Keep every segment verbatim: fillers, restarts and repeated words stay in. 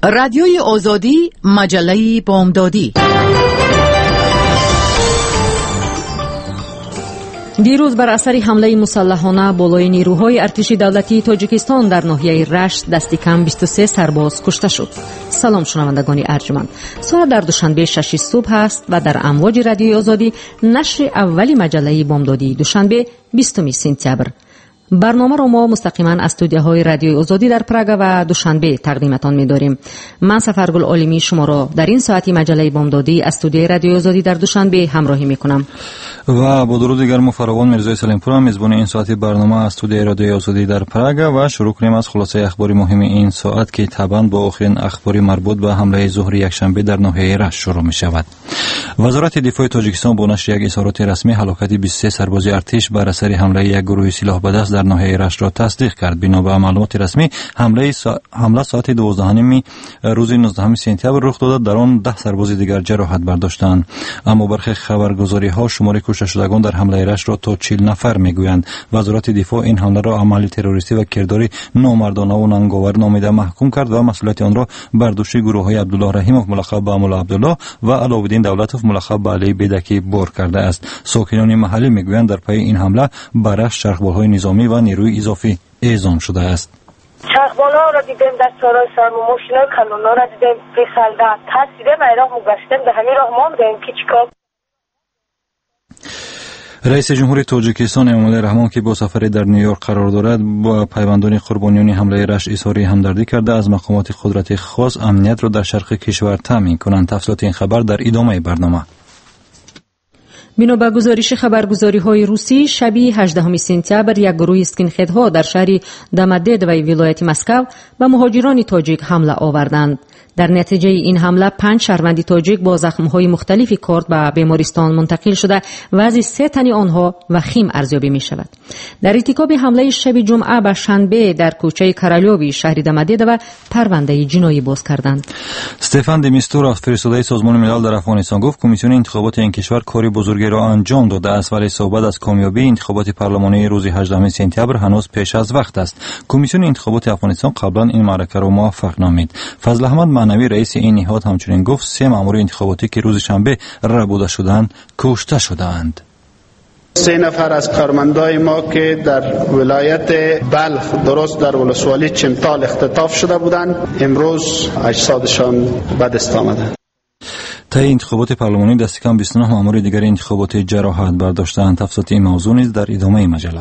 رادیوی آزادی، مجله بامدادی. دیروز بر اثر حمله مسلحانه بالای نیروهای ارتشی دولتی تاجیکستان در ناحیه رشت دست کم بیست و سه سرباز کشته شد. سلام شنوندگان ارجمند. ساعت در دوشنبه شش صبح است و در امواج رادیوی آزادی نشر اولی مجله بامدادی دوشنبه بیستم سپتامبر. برنامه را ما مستقیما از استودیوهای رادیوی آزادی در پراگ و دوشنبه تقدیمتان می‌داریم. من سفرگل عالمی شما را در این ساعتی مجله بامدادی از استودیوی رادیوی آزادی در دوشنبه همراهی می‌کنم. و با درود گرم و فراوان میرزای سلیمپور هم میزبان این ساعتی برنامه از استودیوی رادیوی آزادی در پراگ و شروع کنیم از خلاصه اخبار مهم این ساعت که طبعا با آخرین اخبار مربوط به حمله ظهر یکشنبه در ناحیه رشت شروع می‌شود. وزارت دفاع تاجیکستان با نشر یک اظهارات رسمی هلاکت بیست و سه سرباز ارتش بر اثر حمله یک گروه سلاح به دست در ناحیه رشت را تصدیق کرد. بنا به معلومات رسمی حمله سا... حمله ساعت دوازده و نیم روز نوزدهم سپتامبر رخ داده. در آن ده سرباز دیگر جراحت برداشتند. اما برخی خبرگزاری‌ها شمار کشته شدگان در حمله رشت را تا چهل نفر میگویند. وزارت دفاع این حمله را عمل تروریستی و کردار نامردانه و ننگاور نامیده محکوم کرد و مسئولیت آن را بر دوش گروه‌های عبدالله رحیموف ملقب به مولا عبدالله و علاءالدین دولتوف ملقب به علی بیدکی بار کرده است. ساکنان محلی میگویند در پی این حمله برخ چرخبال‌های نظامی و نیروی اضافی اعزام شده است. چرخبال‌ها را دیدیم، دستارای سرم و ماشین‌های کلونا را دیدیم، فیصلده ترسیده میراه مگشتیم، به همین راه ماندیم که چیکار. رئیس جمهوری تاجیکستان امامعلی رحمان که با سفر در نیویورک قرار دارد با پیوندان قربانیان حمله رشت اظهار همدردی کرده. از مقامات قدرت خاص امنیت را در شرق کشور تامین کنند. تفصیلات این خبر در ادامه برنامه. بنا به گزارش خبرگزاری‌های روسی شب هجدهم سپتامبر یک گروه اسکینهدها در شهر دامادد و ولایت مسکو به مهاجران تاجیک حمله آوردند. در نتیجه این حمله پنج شهروند تاجیک با زخم‌های مختلفی کارد به بیمارستان منتقل شده و از سه تن آنها وخیم ارزیابی می‌شود. در ارتکاب حمله شب جمعه به شنبه در کوچه کرالیوی شهر دامادد و پرونده جنایی باز کردند. استفان دمیستور فرستاده سازمان ملل در افغانستان گفت کمیسیون انتخابات این کشور کاری بزرگی را انجام داده است ولی صحبت از کامیابی انتخابات پارلمانی روز هجدهم سپتامبر هنوز پیش از وقت است. کمیسیون انتخابات افغانستان قبلا این معرکه را موفق نامید. فضل احمد معنوی رئیس این نهاد همچنین گفت سه مأمور انتخاباتی که روز شنبه ربوده شدند کشته شدند. سه نفر از کارمندای ما که در ولایت بلخ درست در ولسوالی چمتال اختطاف شده بودند امروز اجسادشان به دست آمدند. طی انتخابات پارلمانی دست کم بیست و نه مأمور دیگر انتخابات جراحت برداشتند. تفصیلات این موضوع نیز در ادامه مجله.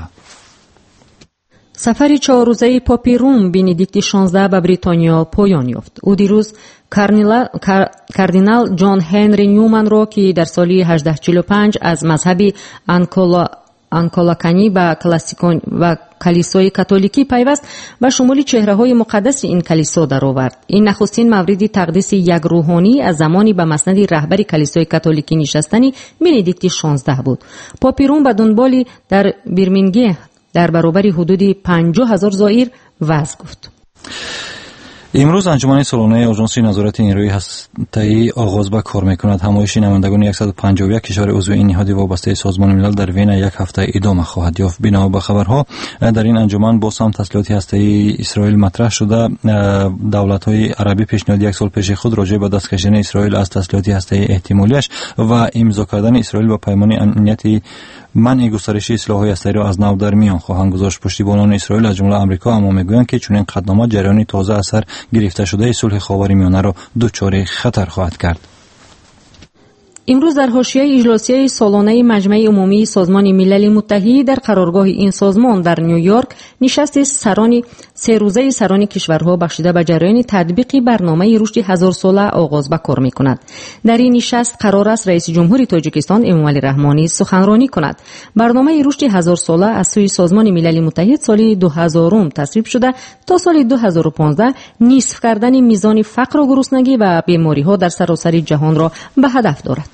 سفر چهار روزه پاپی روم بندیکت شانزده به بریتانیا پایان یافت. او دیروز کاردینال جان هنری نیومن را که در سال هجده چهل و پنج از مذهب انکولا انکولاکانی به کلاسیکون و کلیسای کاتولیکی پیوست و شمول چهره‌های مقدس این کلیسا درآورد. این نخستین مورد تقدیس یک روحانی از زمانی به مسند رهبر کلیسای کاتولیکی نشستنی بندیکت شانزده بود. پاپی روم به دنبال در برمینگهم در برابر حدود پنجاه هزار زائر وعظ گفت. امروز انجمن سالانه آژانس نظارت نیروی هسته‌ای آغاز به کار می‌کند. همایش نمایندگان صد و پنجاه و یک کشور عضو این نهاد وابسته سازمان ملل در وین یک هفته ادامه خواهد یافت. بنا به خبرها در این انجمن باز هم تسلیحات هسته‌ای اسرائیل مطرح شده. دولت‌های عربی پیشنهاد یک سال پیش خود راجع به دست کشیدن اسرائیل از تسلیحات هسته‌ای احتمالیش و امضا کردن اسرائیل با پیمان امنیت منع گسترش سلاح‌های هسته‌ای را از نو در میان خواهند گذاشت. پشتیبانان اسرائیل از جمله آمریکا اما میگویند که چنین قدم‌ها جریان تازه اثر گرفته شده صلح خاورمیانه را دچار خطر خواهد کرد. امروز در حاشیه اجلاسی سالانه مجمع عمومی سازمان ملل متحد در قرارگاه این سازمان در نیویورک نشست سران سه روزه سران کشورها بخشیده به جریان تطبیق برنامه رشد هزار ساله آغاز به کار می‌کند. در این نشست قرار است رئیس جمهوری تاجیکستان امامعلی رحمانی سخنرانی کند. برنامه رشد هزار ساله از سوی سازمان ملل متحد سال دو هزار تصویب شده تا سال دو هزار و پانزده نصف کردن میزان فقر و گرسنگی و بیماری‌ها در سراسر جهان را به هدف دارد.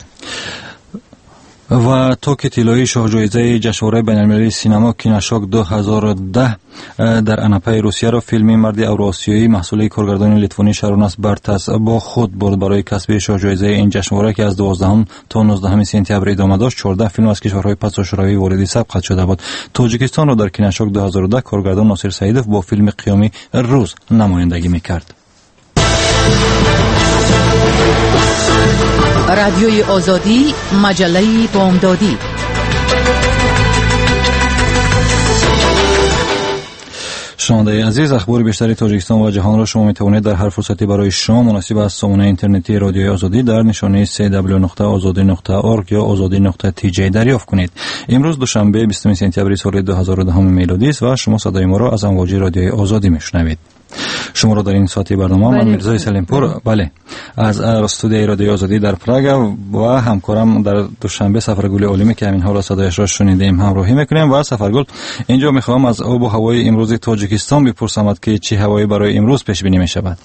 و توک طلایی شاه جایزه جشنواره بین‌المللی سینما کیناشوک دو هزار و ده در اناپای روسیه را فیلم مرد اوراسیایی محصول کارگردان لیتوانی شاروناس بارتاس با خود برد. برای کسب شاه جایزه این جشنواره که از دوازدهم تا نوزدهم سپتامبر ادامه داشت چهارده فیلم از کشورهای پس و شوروی وارد سبقت شده بود. تاجیکستان را در کیناشوک دو هزار و ده کارگردان ناصر سعیدوف با فیلم قیامی روز نمایندگی می‌کرد. رادیوی آزادی، مجله بامدادی. شنونده عزیز، اخبار بیشتری تاجیکستان و جهان را شما می توانید در هر فرصتی برای شما مناسب از سامانه اینترنتی رادیوی آزادی در نشانه سه دبلیو نقطه آزادی نقطه اورگ یا آزادی نقطه تی جی دریافت کنید. امروز دوشنبه بیستم سپتامبر سال دو هزار و ده میلادی است و شما صدای ما را از امواج رادیوی آزادی میشنوید. شما را در این ساعتی برنامه من میرزای سلیمپور بله از استودیوی رادیوی آزادی در پراگ و همکارم در دوشنبه سفرگل علیمی که همین حالا صدایش را شنیدیم همراهی میکنیم. و سفرگل، اینجا میخوام از آب و هوای امروز تاجیکستان بپرسم که چه هوایی برای امروز پیش بینی میشود.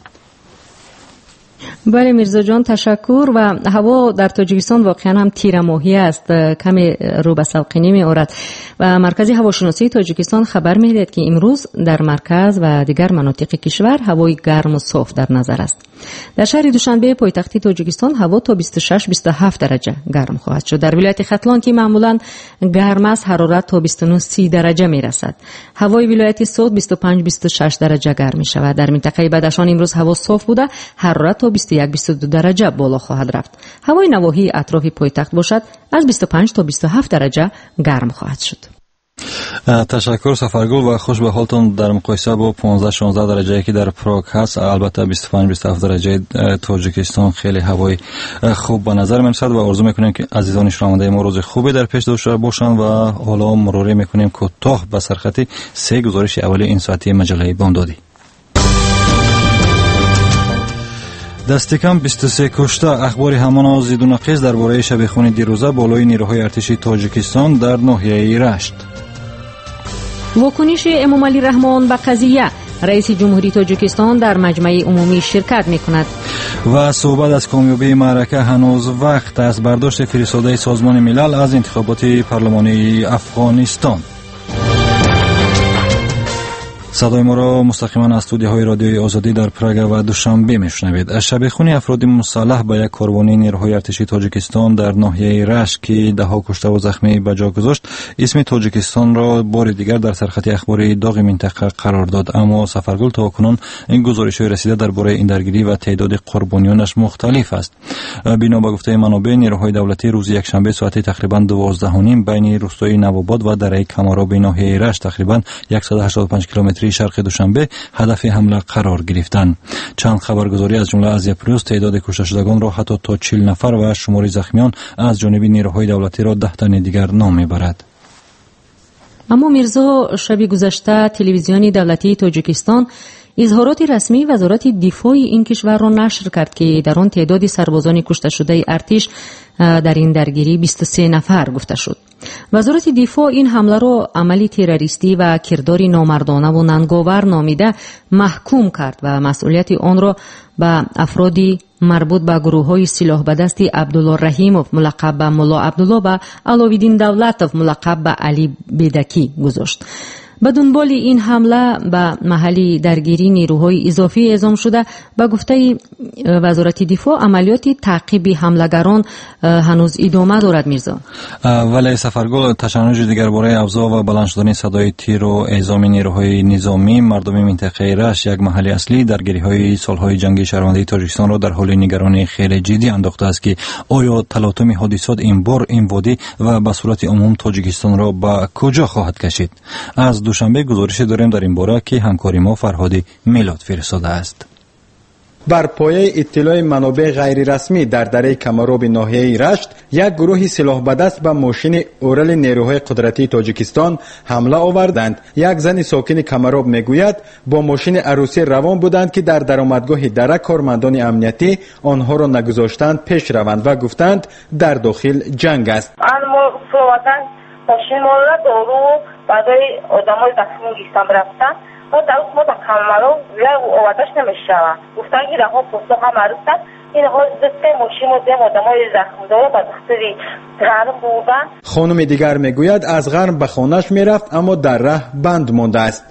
بله میرزا جان، تشکر. و هوا در تاجیکستان واقعا هم تیره ماهی است، کمی رو به سلقینی می آورد و مرکز هواشناسی تاجیکستان خبر می دهد که امروز در مرکز و دیگر مناطق کشور هوای گرم و صاف در نظر است. در شهر دوشنبه پایتخت تاجیکستان هوا تا بیست و شش بیست و هفت درجه گرم خواهد شد. در ولایت ختلان که معمولا گرم است، حرارت تا بیست و نه سی درجه می رسد. هوای ولایت سود بیست و پنج بیست و شش درجه گرم می شود. در منطقه بدخشان امروز هوا صاف بوده، حرارت تا بیست و یک بیست و دو درجه بالا خواهد رفت. هوای نواحی اطراف پایتخت باشد از بیست و پنج تا بیست و هفت درجه گرم خواهد شد. تشکر سفرگل و خوش به حالتون. در مقایسه با پانزده شانزده درجه که در پراگ هست، البته بیست و پنج بیست و هفت درجه تاجیکستان خیلی هوای خوب به نظر میرسد و آرزو میکنیم که عزیزان شنونده ما روز خوبی در پیش داشته باشند. و حالا مروری میکنیم کوتاه به سرخط سه گزارش اولی این ساعتی مجله بامدادی. دست کم بیست و سه کشته. اخبار همان زید و نقیض درباره شبیخون دیروزه بالای نیروهای ارتشی تاجیکستان در ناحیه رشت. واکنش امام علی رحمان به قضیه. رئیس جمهوری تاجیکستان در مجمع عمومی شرکت میکند. و صحبت از کامیابی معرکه هنوز وقت است. برداشت فرستاده سازمان ملل از انتخابات پارلمانی افغانستان. صدای ما را مستقیما از استودیوهای رادیوی آزادی در پراگ و دوشنبه میشنوید. شبیخون افراد مسلح به یک کاروانی نیروهای ارتشی تاجیکستان در ناحیه رشت که ده ها کشته و زخمی به جا گذاشت، اسم تاجیکستان را بار دیگر در سرخط اخباری داغ منطقه قرار داد. اما سفرگل تا کنون این گزارش‌های رسیده درباره این درگیری و تعداد قربانیانش مختلف است. بنا به گفته منابع، نیروهای دولتی روز یکشنبه ساعت تقریبا دوازده و نیم بین روستای نوآباد و دره کماراب ناحیه رشت تقریبا صد و هشتاد و پنج کیلومتری شرق دوشنبه هدف حمله قرار گرفتند. چند خبرگزاری از جمله از پلوس تعداد کشته شدگان را حتی تا چهل نفر و شمار زخمیان از جانب نیروهای دولتی را ده تن دیگر نام میبرد. اما میرزا، شب گذشته تلویزیون دولتی تاجیکستان اظهارات رسمی وزارت دفاع این کشور را نشر کرد که در آن تعداد سربازان کشته شده ارتش در این درگیری بیست و سه نفر گفته شد. وزارت دفاع این حمله را عملی تروریستی و کرداری نامردانه و ننگاور نامیده محکوم کرد و مسئولیت آن را به افرادی مربوط به گروه‌های سلاح به دست عبدالله رحیموف ملقب به ملا عبدالله و علاوالدین دولتوف ملقب به علی بیدکی گذاشت. به دنبال این حمله به محلی درگیری نیروهای اضافی اعزام شده. به گفته وزارت دفاع عملیات تعقیب حملگران هنوز ادامه دارد. میرزا ولی سفرگل، تشنج دیگر برای افزا و بلند شدن صدای تیر و اعزام نیروهای نظامی مردم منطقه رشت، یک محل اصلی درگیری‌های سالهای جنگی شهروندی تاجیکستان را در حال نگرانی خیلی جدی انداخته است که آیا تلاطم حادثات این بار این وادی و به صورت عموم تاجیکستان را به کجا خواهد کشید؟ از دوشنبه گزارش داریم در این باره که همکاری ما فرهادی میلاد فرستاده است. بر پایه اطلاع منابع غیر رسمی در دره کماراب ناحیه رشت، یک گروه سلاح به دست به ماشین اورل نیروهای قدرتی تاجیکستان حمله آوردند. یک زن ساکن کماراب میگوید با ماشین عروسی روان بودند که در درآمدگاه دره کارمندان امنیتی آنها را نگذاشتند پیش روند و گفتند در داخل جنگ است. ماشین ما را دارو بعدای آدمای زخمی گیستم رفتن و در اون ما در کمرو یا آوردش نمیشه گفتن که رها پوستا هم عروستن این ها دسته ماشین و دم آدمای زخمی داره با دختری غرم بودن. خانم دیگر میگوید از غرم به خانهش میرفت اما در راه بند مانده است. چند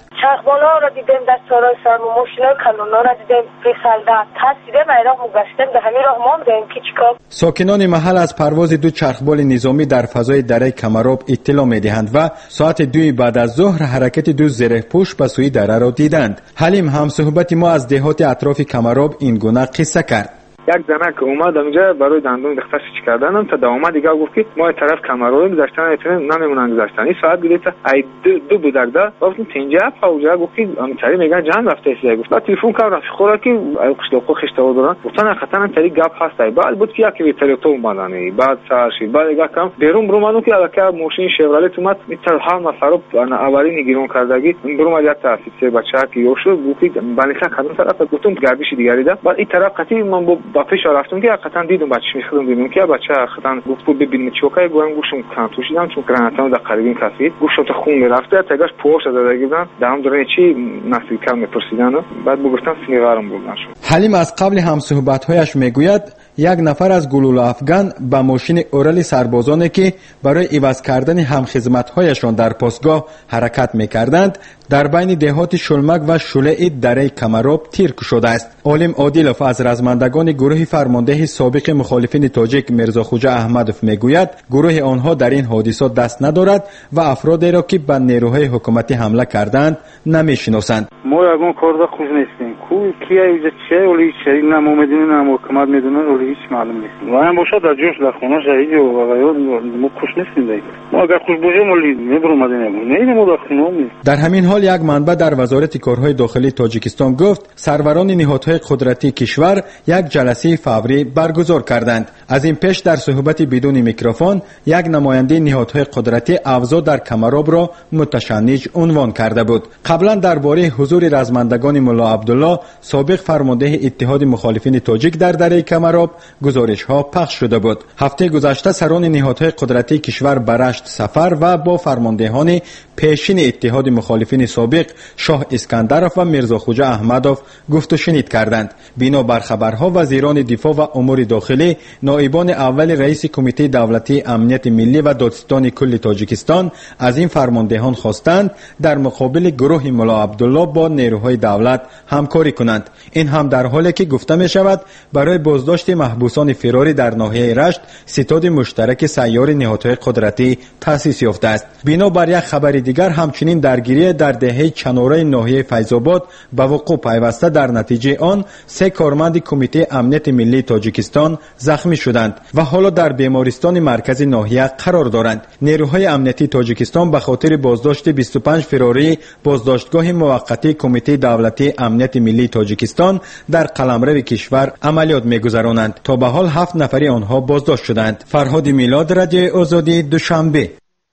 نخبان‌ها را دیدیم در چهارراه شهر، ماشین‌های کلون‌ها را دیدیم ریسالده ترسیدیم ایران گشتیم به همین راه ماندیم که چیکار. ساکنان محل از پرواز دو چرخبال نظامی در فضای دره کمراب اطلاع می‌دهند و ساعت دوی بعد از ظهر حرکت دو زره‌پوش به سوی دره را دیدند. حلیم همصحبت ما از دهات اطراف کمراب این گونه قصه کرد. یک زنک اومد اونجا برای دندون دخترش چیک کردنم تا دوام دیگه گفت که ما طرف کمرو گذاشتن ایتون نمیمونن گذاشتن این ساعت دیگه ای دو دو بودگدا گفتم تنجا فوجا گفت که امتری میگه جان رفته سی گفت تلفن کار خورا که قشلو خشته ودرن گفتن خطر تری گپ هست بعد بود که کی تری تو اومدن بعد سرشی بعد دیگه کم بیرون برو که الکه ماشین شورالت اومد میتر ها مسارو انا اولی نگیرون کردگی برو ما یک طرف سه بچه که یوشو گفت بالیخا کدوم طرف گفتم گردش دیگری ده بعد این طرف قتی من با پیش رفتم که حقیقتا دیدم بچه میخوام دیدم که بچه حقیقتا گفت ببین چوکای گوام گوشم کان توشیدم چون گرانتام در قریبین کافی گوشم تا خون رفته تاگاش پوش داده گفتم دام درنه چی نفی کم میپرسیدن بعد بگفتم سیگارم بردن شد. حلیم از قبل هم صحبت‌هایش میگوید یک نفر از گلوله افغان با ماشین اورال سربازانی که برای عوض کردن همخدمت‌هایشان در پاسگاه حرکت می‌کردند در بین دهات شلمک و شلع دره کمراب تیر شده است. عالم عادلوف از رزمندگان گروه فرمانده سابق مخالفین تاجیک میرزا خوجا احمدوف میگوید گروه آنها در این حادثات دست ندارد و افرادی را که به نیروهای حکومتی حمله کردند نمیشناسند. ما یگان کار را خوش نیستیم. کو کیه اینجا چه ولی چه نه ما میدونیم نه حکومت میدونه ولی هیچ معلوم نیست. و هم باشه در جوش در خونه شهید و غیره ما خوش نیستیم دیگه. ما اگر خوش باشیم ولی میبرم مدینه نه ما در خونه. در همین حال یک منبع در وزارت کارهای داخلی تاجیکستان گفت سروران نهادهای قدرتی کشور یک جلسه فوری برگزار کردند. از این پیش در صحبت بدون میکروفون یک نماینده نهادهای قدرتی اوضاع در کمراب را متشنج عنوان کرده بود. قبلا درباره حضور رزمندگان ملا عبدالله سابق فرمانده اتحاد مخالفین تاجیک در دره کمراب گزارش ها پخش شده بود. هفته گذشته سران نهادهای قدرتی کشور برشت سفر و با فرماندهان پیشین اتحاد مخالفین سابق شاه اسکندرов و میرزا خوجا احمدوف گفت و شنید کردند. بنا بر خبرها وزیران دفاع و امور داخلی نایبان اول رئیس کمیته دولتی امنیت ملی و دادستان کل تاجیکستان از این فرماندهان خواستند در مقابل گروه ملا عبدالله با نیروهای دولت همکاری کنند. این هم در حالی که گفته می شود برای بازداشت محبوسان فراری در ناحیه رشت ستاد مشترک سیار نهادهای قدرتی تأسیس یافته است. بنا بر یک خبر دیگر همچنین درگیری در دهه چناره ناحیه فیض‌آباد به وقوع پیوسته در نتیجه آن سه کارمند کمیته امنیت ملی تاجیکستان زخمی شدند و حالا در بیمارستان مرکزی ناحیه قرار دارند. نیروهای امنیتی تاجیکستان به خاطر بازداشت بیست و پنج فراری بازداشتگاه موقتی کمیته دولتی امنیت ملی تاجیکستان در قلمرو کشور عملیات می‌گذرانند. تا به حال هفت نفری آنها بازداشت شدند. فرهاد میلاد، رادیو آزادی، دوشنبه.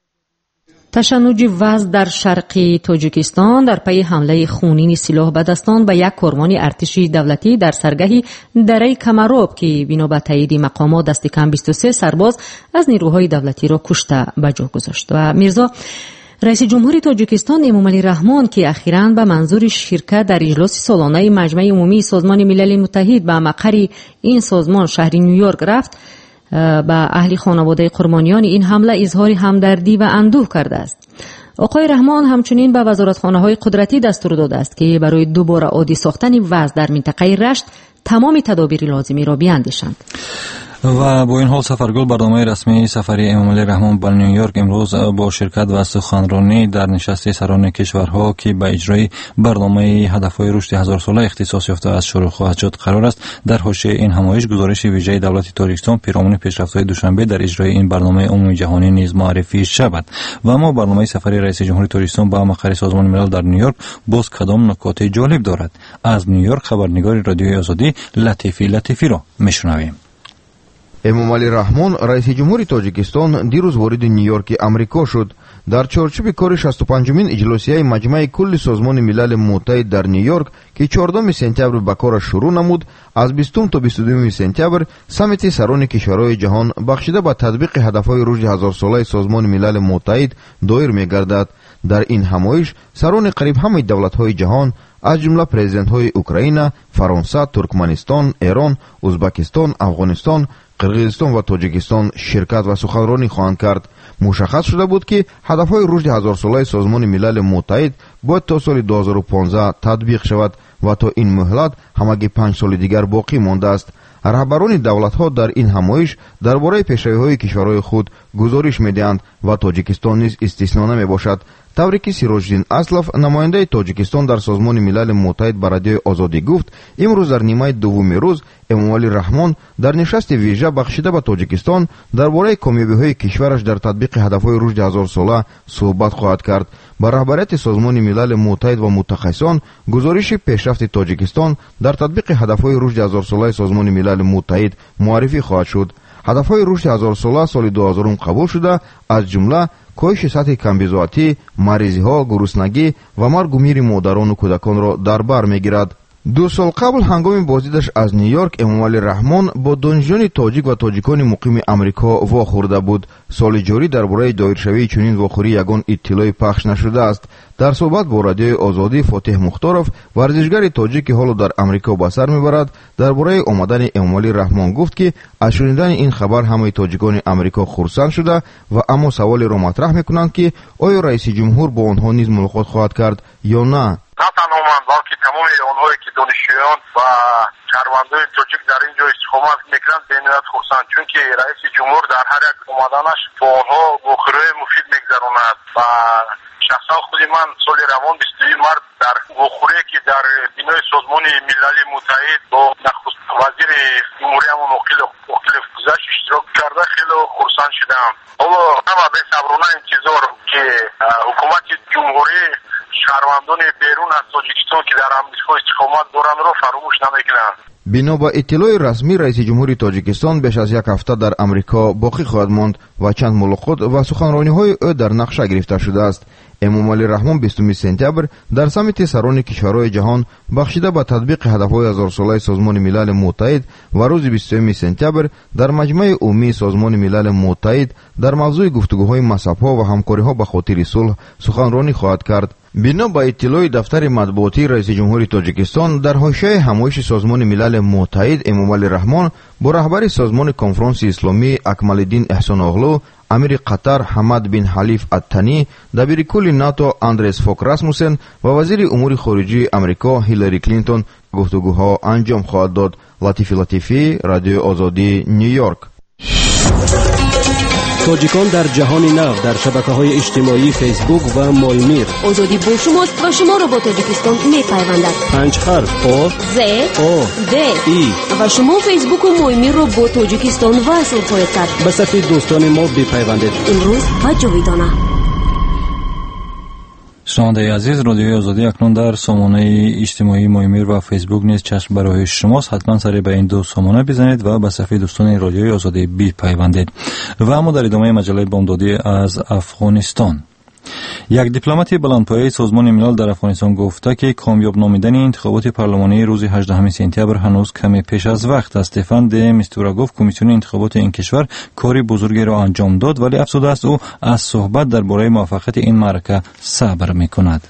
تشنج وضع در شرق تاجیکستان در پی حمله خونین سلاح به دستان به یک کاروان ارتشی دولتی در سرگاه دره کمراب که بنا به تایید مقامات دست کم بیست و سه سرباز از نیروهای دولتی را کشته به جا گذاشت. و میرزا رئیس جمهور تاجیکستان امامعلی رحمان که اخیراً به منظور شرکت در اجلاس سالانه مجمع عمومی سازمان ملل متحد به مقر این سازمان شهر نیویورک رفت، به اهل خانواده قربانیان این حمله اظهار همدردی و اندوه کرده است. آقای رحمان همچنین به وزارتخانه‌های قدرتی دستور داده است که برای دوباره عادی ساختن وضع در منطقه رشت تمام تدابیر لازمی را بیاندیشند. و با این حال سفرگل برنامه رسمی سفری امامعلی رحمان به نیویورک امروز با شرکت و سخنرانی در نشست سران کشورها که به اجرای برنامه هدفهای رشد هزار ساله اختصاص یافته است شروع خواهد شد قرار است. در حاشیه این همایش گزارش ویژه دولت تاجیکستان پیرامون پیشرفت‌های دوشنبه در اجرای این برنامه عمومی جهانی نیز معرفی شود. و اما برنامه سفری رئیس جمهور تاجیکستان به مقر سازمان ملل در نیویورک باز کدام نکات جالب دارد؟ از نیویورک خبرنگار رادیوی آزادی لطیفی لطیفی را میشنویم. امامعلی رحمان رئیس جمهور تاجیکستان دیروز وارد نیویورک امریکا شد. در چارچوب کار شصت و پنجمین اجلاسیه مجمع کل سازمان ملل متحد در نیویورک که چهاردهم سپتامبر به کارش شروع نمود، از بیستم تا بیست و دوم سپتامبر سمیت سران کشورهای جهان بخشیده به تطبیق هدفهای رشد هزار ساله سازمان ملل متحد دایر می‌گردد. در این همایش سران قریب همه دولت‌های جهان از جمله پرزیدنت‌های اوکراین، فرانسه، ترکمنستان، ایران، ازبکستان، افغانستان، قرغیزستان و تاجیکستان شرکت و سخنرانی خواهند کرد. مشخص شده بود که هدفهای رشد هزار ساله سازمان ملل متحد باید تا سال دو هزار و پانزده تطبیق شود و تا این مهلت همگی پنج سال دیگر باقی مانده است. رهبران دولت‌ها در این همایش درباره پیشروی‌های کشورهای خود گزارش می‌دهند و تاجیکستان نیز استثنا نمی‌باشد. طوری که سیروجدین اسلف نماینده تاجیکستان در سازمان ملل متحد به رادیوی آزادی گفت، امروز در نیمه دوم روز امومالی رحمان در نشست ویژه بخشیده به تاجیکستان درباره کامیابی‌های کشورش در تطبیق هدف‌های رشد هزار ساله صحبت خواهد کرد. با رهبریت سازمان ملل متحد و متخصصان گزارش پیشرفت تاجیکستان در تطبیق هدف‌های رشد هزار ساله سازمان ملل متحد معرفی خواهد شد. هدف‌های رشد هزار ساله سال دو هزار قبول شده، از جمله کاهش سطح کمبیزاتی، مریضی‌ها، گرسنگی و مرگ و میر مادران و کودکان را در بر می‌گیرد. دو سال قبل هنگام بازدیدش از نیویورک امومالی رحمان با دانشجویان تاجیک و تاجیکان مقیم امریکا واخورده بود. سال جاری درباره دایرشوی چنین واخوری یگان اطلاعی پخش نشده است. در صحبت با رادیوی آزادی فاتح مختارов ورزشگر تاجیک که حالا در امریکا به سر میبرد درباره آمدن امومالی رحمان گفت که از شنیدن این خبر همه تاجیکان امریکا خرسند شده و اما سوالی را مطرح میکنند که آیا رئیس جمهور با آنها نیز ملاقات خواهد کرد یا نه. نه تنها من بلکه تمام آنهایی که دانشجویان و شهروندان تاجیک در اینجا استقامت میکنند به نهایت خرسند، چون که رئیس جمهور در هر یک اومدنش با آنها واخوری مفید میگذراند و شخصا خود من سال روان بیست و دو مارس در واخوری که در بنای سازمان ملل متحد با نخست وزیر جمهوری همون وکیل وکیل گذشت اشتراک کرده خیلی خرسند شدم. حالا همه به صبرانه انتظار که حکومت جمهوری شهروندان بیرون از تاجیکستان که در امریکا استقامت دارند را فراموش نمیکنند. بنا به اطلاع رسمی رئیس جمهوری تاجیکستان بیش از یک هفته در امریکا باقی خواهد ماند و چند ملاقات و سخنرانی‌های او در نقشه گرفته شده است. امومالی رحمان بیستم سپتامبر در سمیت سران کشورهای جهان بخشیده به تطبیق هدفهای هزار ساله سازمان ملل متحد و روز بیست و سوم سپتامبر در مجمع عمومی سازمان ملل متحد در موضوع گفتگوهای مذهب‌ها و همکاری‌ها به خاطر صلح سخنرانی خواهد کرد. بنا به اطلاع دفتر مطبوعاتی رئیس جمهوری تاجیکستان در حاشیه همایش سازمان ملل متحد امومالی رحمان با رهبر سازمان کنفرانس اسلامی اکمالالدین احسان اغلو، امیر قطر حمد بن حلیف التنی، دبیر کل ناتو اندرس فوک راسموسن و وزیر امور خارجه امریکا هیلاری کلینتون گفتگوها انجام خواهد داد. لطیفی لطیفی، رادیو آزادی، نیویورک. تاجیکان در جهان نو در شبکه‌های اجتماعی فیسبوک و مولمیر. آزادی با شماست و شما را با تاجیکستان می‌پیوندد. پنج حرف او ز او د ای و شما فیسبوک و مولمیر را با تاجیکستان وصل خواهید کرد. به صفحه دوستان ما بپیوندید. امروز و جاویدانه. شنونده عزیز، رادیوی آزادی اکنون در سامانه اجتماعی مولمیر و فیسبوک نیز چشم برای شماست. حتما سری به این دو سامانه بزنید و به صفحه دوستان رادیوی آزادی بپیوندید. و اما در ادامه مجله بامدادی از افغانستان، یک دیپلمات بلندپایه سازمان ملل در افغانستان گفته که کامیاب نامیدن انتخابات پارلمانی روز هجدهم سپتامبر هنوز کمی پیش از وقت است. استفان د میستورا گفت کمیسیون انتخابات این کشور کاری بزرگی را انجام داد، ولی افسوده است او از صحبت درباره موفقیت این معرکه صبر می‌کند.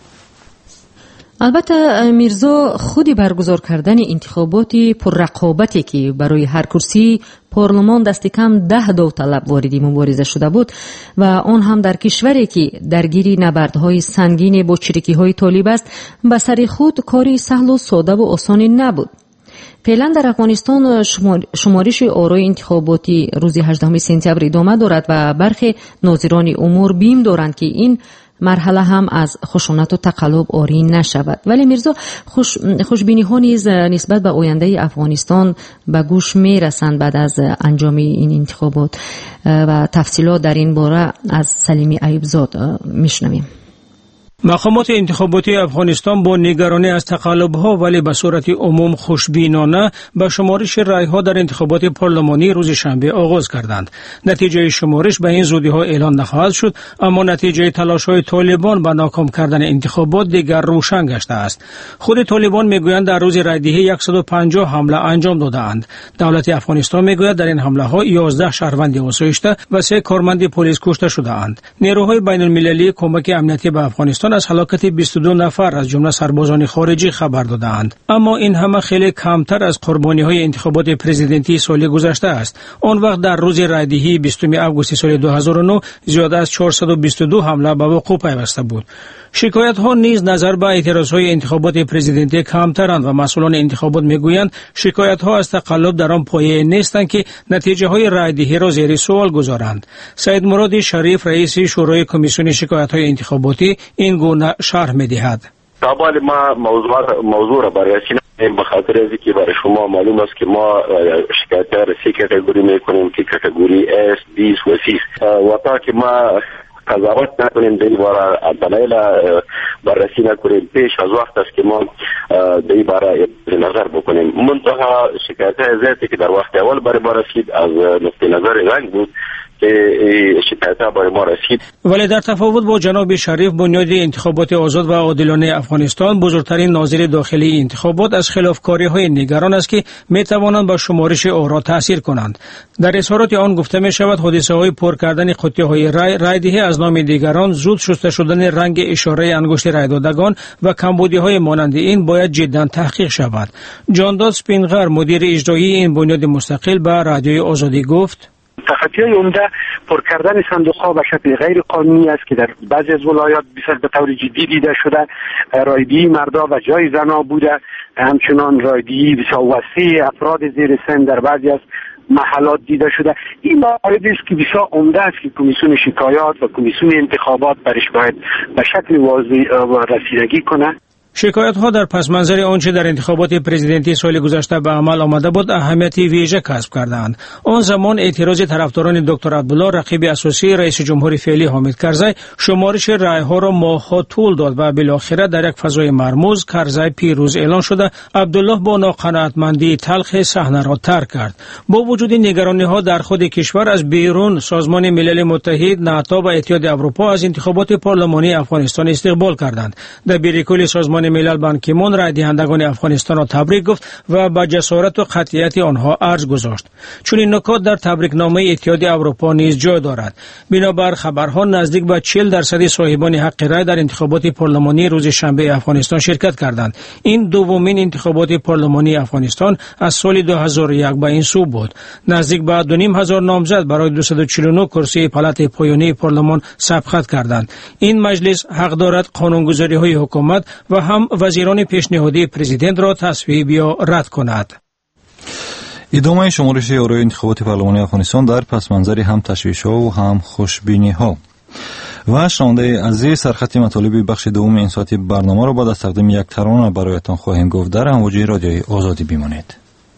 البته میرزا خودی برگزار کردن انتخابات پررقابتی که برای هر کرسی پارلمان دست کم ده داوطلب وارد مبارزه شده بود و آن هم در کشوری که درگیر نبردهای سنگین با چریکی‌های طالب است، به سر خود کاری سهل و ساده و آسان نبود. فعلا در افغانستان شمارش آرای انتخاباتی روز هجدهم سپتامبر ادامه دارد و برخی ناظران امور بیم دارند که این مرحله هم از خشونت و تقلب آری نشود. ولی میرزا خوش خوشبینی ها نیز نسبت به آینده افغانستان به گوش می رسند بعد از انجام این انتخابات و تفصیلات در این باره از سلیمی ایوبزاد میشنویم. مقامات انتخاباتی افغانستان با نگرانی از تقلب‌ها ولی به صورت عموم خوشبینانه به شمارش رأی‌ها در انتخابات پارلمانی روز شنبه آغاز کردند. نتیجه شمارش به این زودی‌ها اعلان نخواهد شد، اما نتیجه تلاش‌های طالبان به ناکام کردن انتخابات دیگر روشن گشته است. خود طالبان میگویند در روز رأی‌دهی صد و پنجاه حمله انجام داده‌اند. دولت افغانستان میگوید در این حمله‌ها یازده شهروند آسایشته و سه کارمند پلیس کشته شده‌اند. نیروهای بین‌المللی کمک امنیتی به افغانستان افغانستان از هلاکت بیست و دو نفر از جمله سربازان خارجی خبر دادند، اما این همه خیلی کمتر از قربانی‌های انتخابات پرزیدنتی سال گذشته است. آن وقت در روز رایدهی بیستم آگوست سال دو هزار و نه زیاده از چهارصد و بیست و دو حمله به وقوع پیوسته بود. شکایت ها نیز نظر به اعتراض های انتخابات پرزیدنتی کمترند و مسئولان انتخابات میگویند شکایت ها از تقلب در آن پایه نیستند که نتیجه های رایدهی را زیر سوال گذارند. سید مراد شریف رئیس شورای کمیسیون شکایت های انتخاباتی این گونه شرح می‌دهد. طبعا ما موضوع موضوع را بررسی نمی‌کنیم به خاطر از اینکه برای شما معلوم است که ما شکایت را سه کاتگوری می‌کنیم که کاتگوری اس، بیست و سی و تا که ما قضاوت نکنیم در این باره دلایل بررسی نکنیم پیش از وقت است که ما در این باره نظر بکنیم. منتها شکایت ذاتی که در وقت اول برای ما رسید از نقطه نظر رنگ بود که شکایت برای ما رسید. ولی در تفاوت با جناب شریف، بنیاد انتخابات آزاد و عادلانه افغانستان بزرگترین ناظر داخلی انتخابات از خلافکاری های نگران است که می توانند به شمارش آرا تاثیر کنند. در اظهارات آن گفته می شود حادثه های پر کردن قطعه های رای رایدهی از نام دیگران، زود شسته شدن رنگ اشاره انگشت رای دادگان و کمبودی های مانند این باید جدا تحقیق شود. جانداد سپینغر مدیر اجرایی این بنیاد مستقل به رادیوی آزادی گفت: تخطی عمده پر کردن صندوق ها به شکل غیر قانونی است که در بعضی از ولایات به طور جدی دیده شده. رایدهی مردا و جای زنا بوده، همچنان رایدهی بسیار وسیع افراد زیر سن در بعضی از محلات دیده شده. این موارد است که بسیار عمده است که کمیسیون شکایات و کمیسیون انتخابات برش باید به شکل واضح رسیدگی کنه. شکایت ها در پس منظر آنچه در انتخابات پرزیدنتی سال گذشته به عمل آمده بود اهمیت ویژه کسب کردند. آن زمان اعتراض طرفداران دکتر عبدالله رقیب اساسی رئیس جمهور فعلی حامد کرزی شمارش رای ها را ماه‌ها طول داد و بالاخره در یک فضای مرموز کرزی پیروز اعلان شده. عبدالله با ناقناعتمندی تلخ صحنه را ترک کرد. با وجود نگرانی ها در خود کشور، از بیرون سازمان ملل متحد، ناتو و اتحاد اروپا از انتخابات پارلمانی افغانستان استقبال کردند. در بیرکل سازمان ملل بان کی مون رای دهندگان افغانستان را تبریک گفت و با جسارت و قطعیت آنها ارز گذاشت. چون این نکات در تبریکنامه اتحاد اروپا نیز جای دارد. بنابر خبرها نزدیک به چهل درصد صاحبان حق رای در انتخابات پارلمانی روز شنبه افغانستان شرکت کردند. این دومین انتخابات پارلمانی افغانستان از سال دو هزار و یک به این سو بود. نزدیک به دو نیم هزار نامزد برای دویست و چهل و نه کرسی پالات پایانی پارلمان سبقت کردند. این مجلس حق دارد قانونگذاری های حکومت و هم وزیران پیشنهادی پرزیدنت را تصویب یا رد کند. ادامه شمارش آرای انتخابات پارلمانی افغانستان در پس منظر هم تشویش‌ها و هم خوشبینی‌ها. و شنونده عزیز، سرخط مطالب بخش دوم این ساعتی برنامه را بعد از تقدیم یک ترانه برایتان خواهیم گفت. در امواج رادیوی آزادی بمانید.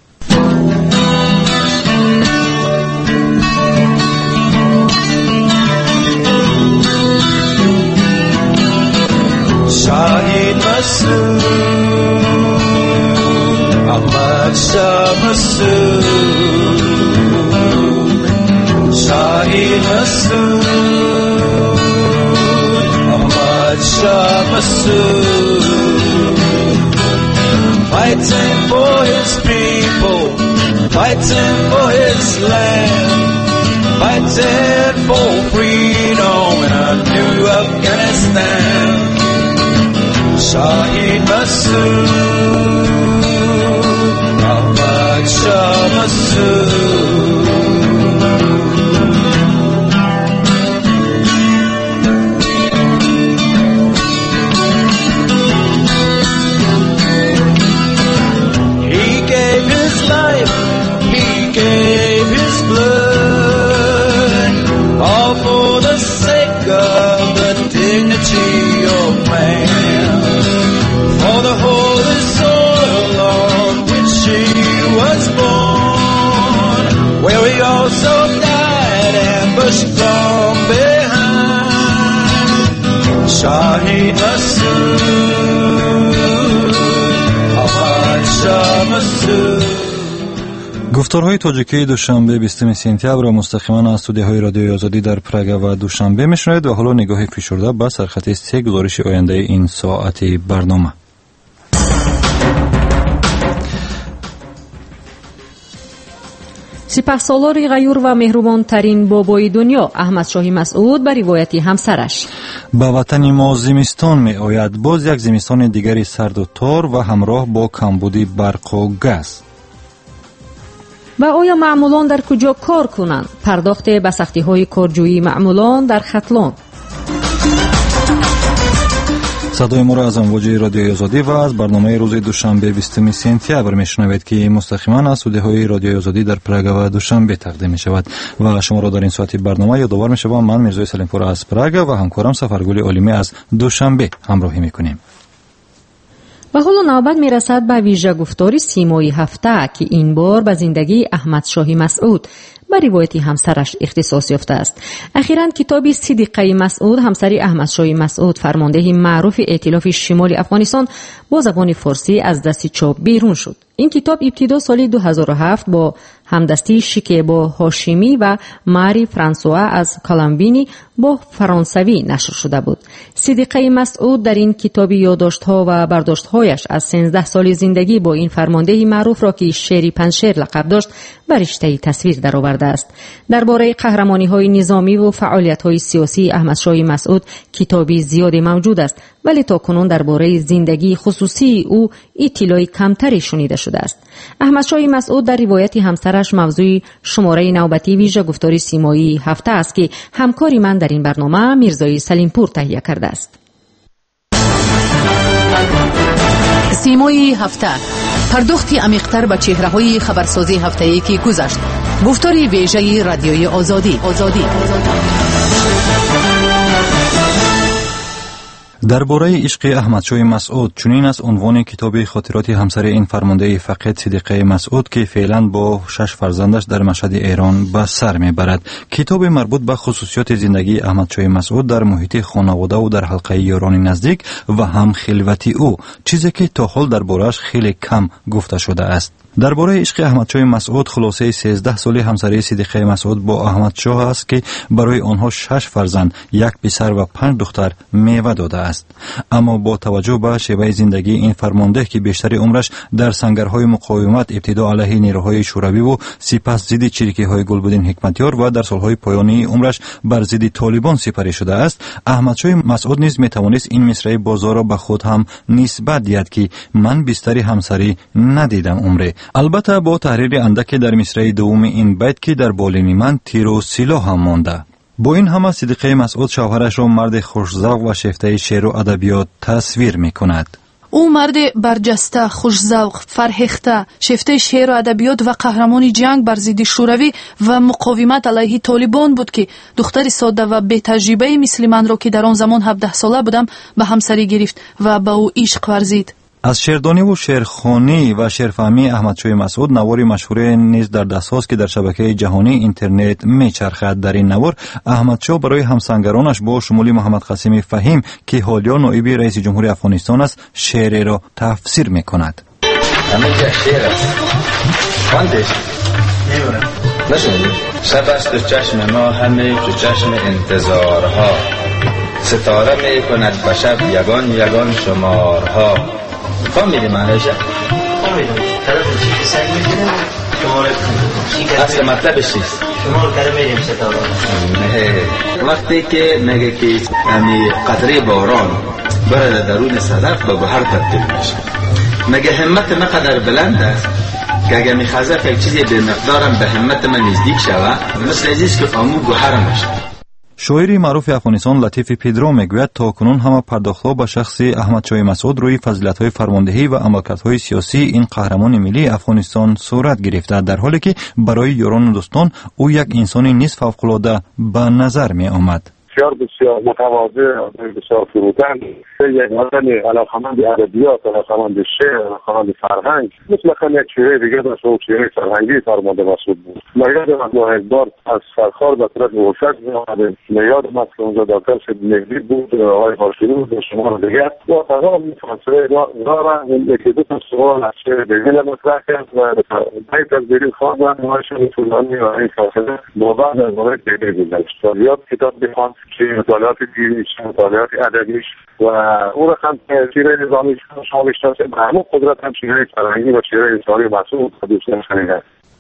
شاهین مسعود احمد شاه مسعود شاهین مسعود احمد شاه مسعود fighting for his people, fighting for his land, fighting for freedom in a new Afghanistan. Shahid Massoud, Ahmad Shah Massoud. He gave his life, he gave his blood, all for the sake of the dignity of man. For the holy soil on which he was born, where he also died ambushed from behind. Shahid Massoud, Ahmad Shah Massoud. گفتارهای تاجیکی دوشنبه بیستم سپتامبر مستقیما از استودیوهای رادیوی آزادی در پراگ و دوشنبه میشنوید و حالا نگاهی پیشرفته به سرخط سه گزارش آینده این ساعت برنامه. سپهسالار غیور و مهربان ترین بابای دنیا احمد شاهی مسعود به روایت همسرش: به وطن ما زمستان می آید، باز یک زمستان دیگری سرد و تار و همراه با کمبودی برق و گاز. و آیا معمولان در کجا کار کنند؟ پرداخت به سختی‌های کارجویی معمولان در ختلان. صدای ما را از امواج رادیوی آزادی و از برنامه روز دوشنبه بیستم سپتامبر میشنوید که مستقیما از استودیوهای رادیوی آزادی در پراگ و دوشنبه تقدیم می شود و شما را در این ساعت برنامه یادآور می شوم من میرزای سلیمپور از پراگ و همکارم سفرگل علیمی از دوشنبه همراهی میکنیم. و حالا نوبت می رسد به ویژه گفتاری سیمایی هفته که این بار به زندگی احمد شاهی مسعود به روایت همسرش اختصاص یافته است. اخیراً کتاب صدیقه مسعود همسری احمد شاهی مسعود فرمانده معروف ائتلاف شمال افغانستان با زبان فارسی از دست چاپ بیرون شد. این کتاب ابتدا سال دو هزار و هفت با همدستی شکیبا هاشمی و ماری فرانسوا از کالامبینی با فرانسوی نشر شده بود. صدیقه مسعود در این کتاب یادداشت‌ها و برداشت‌هایش از سیزده سال زندگی با این فرمانده معروف را که شیری پنشیر لقب داشت به رشته تصویر درآورده است. درباره قهرمانی‌های نظامی و فعالیت‌های سیاسی احمد شاهی مسعود کتابی زیادی موجود است، ولی تاکنون درباره زندگی خصوصی او اطلاعی کمتری شنیده شده است. احمد شاهی مسعود در روایت همسرش موضوع شماره نوبتی ویژه گفتاری سیمایی هفته است که همکاری من در این برنامه میرزای سلیمپور تهیه کرده است. سیمایی هفته، پرداختی عمیق‌تر به چهره‌های خبرسازی هفته‌ای که گذشت. گفتاری ویژه رادیوی آزادی. آزادی. درباره عشق احمد شاهی مسعود چنین از عنوان کتاب خاطرات همسر این فرمانده فقید صدیقه مسعود که فعلا با شش فرزندش در مشهد ایران به سر میبرد. کتاب مربوط به خصوصیات زندگی احمد شاهی مسعود در محیط خانواده و در حلقه یاران نزدیک و هم خلوتی او، چیزی که تا حال درباره‌اش خیلی کم گفته شده است. درباره عشق احمد شاهی مسعود خلاصه سیزده سالی همسری صدیقه مسعود با احمد شاه است که برای آنها شش فرزند، یک پسر و پنج دختر میوه داده است. اما با توجه به شیوه زندگی این فرمانده که بیشتر عمرش در سنگرهای مقاومت ابتدا علیه نیروهای شوروی و سپس ضد چریکی‌های گلبدین حکمتیار و در سالهای پایانی عمرش بر ضد طالبان سپری شده است، احمد شاهی مسعود نیز میتوانست این مصرع بازار را به خود هم نسبت دهد که من بیشتری همسری ندیدم عمره. البته با تحریر اندک در مصرع دوم این بیت که در بالین من تیر و سلاح هم مانده. با این همه صدیقه مسعود شوهرش را مرد خوش‌ذوق و شیفته شعر و ادبیات تصویر می‌کند. او مرد برجسته، خوش‌ذوق، فرهیخته، شیفته شعر و ادبیات و قهرمانی جنگ بر ضد شوروی و مقاومت علیه طالبان بود که دختر ساده و بی تجربه مثل من را که در آن زمان هفده ساله بودم به همسری گرفت و به او عشق ورزید. از شعردانی و شعرخوانی و شعرفهمی احمد شاهی مسعود نواری مشهور نیز در دست است که در شبکه جهانی اینترنت میچرخد. در این نوار احمد شاه برای همسنگرانش با شمول محمد قاسم فهیم که حالیا نایب رئیس جمهور افغانستان است شعر را تفسیر میکند. همه جا شعر است. خواندش؟ نشنیدی؟ شب است تو چشم ما همه تو چشم انتظارها، ستاره میکند به شب یگان یگان شمارها. کام میدی معنیشه؟ کام میدم طرف چی که سنگ میکنه شماره کنه اصل مطلبش چیست؟ شماره کنه میدیم ستاره. وقتی که میگه که همی قطره باران برد درون صدف به بحر تبدیل میشه، میگه همت من قدر بلند است که اگه میخوازه که چیزی به مقدارم به همت من نزدیک شوه مثل ازیست که فهمو بحر میشه. شاعری معروف افغانستان لطیف پدرو میگوید تا کنون همه پرداخت‌ها به شخص احمد شاهی مسعود روی فضیلت‌های فرماندهی و عملکردهای سیاسی این قهرمان ملی افغانستان صورت گرفته، در حالی که برای یاران و دوستان او یک انسان نیست فوق‌العاده به نظر می آمد. بسیار بسیار متواضع، بسیار فروتن، یک آدم علاقه‌مند به ادبیات، علاقه‌مند به شعر، علاقه‌مند به فرهنگ، مثلا یک چهره دیگه داشت و چهره فرهنگی فرمانده مسعود بود. من یادم یک بار از سرخار به طرف روشک می‌آمد، یادم است که اونجا دکتر مهدی بود، آقای هاشمی بود و شما دیگه با تمام این فاصله دارن یکی دو تا سوال از شعر دیگه مطرح کرد و بیت از بیرون خواندن ماشین طولانی و این فاصله با بعد از مورد دیگه گذشت. یاد کتاب بخواند که مطالعات دینیش، مطالعات ادبیش و او را هم شیره نظامی شما بشناسه، همون قدرت هم شیره فرهنگی و شیره انسانی مسعود دوستان شنیده.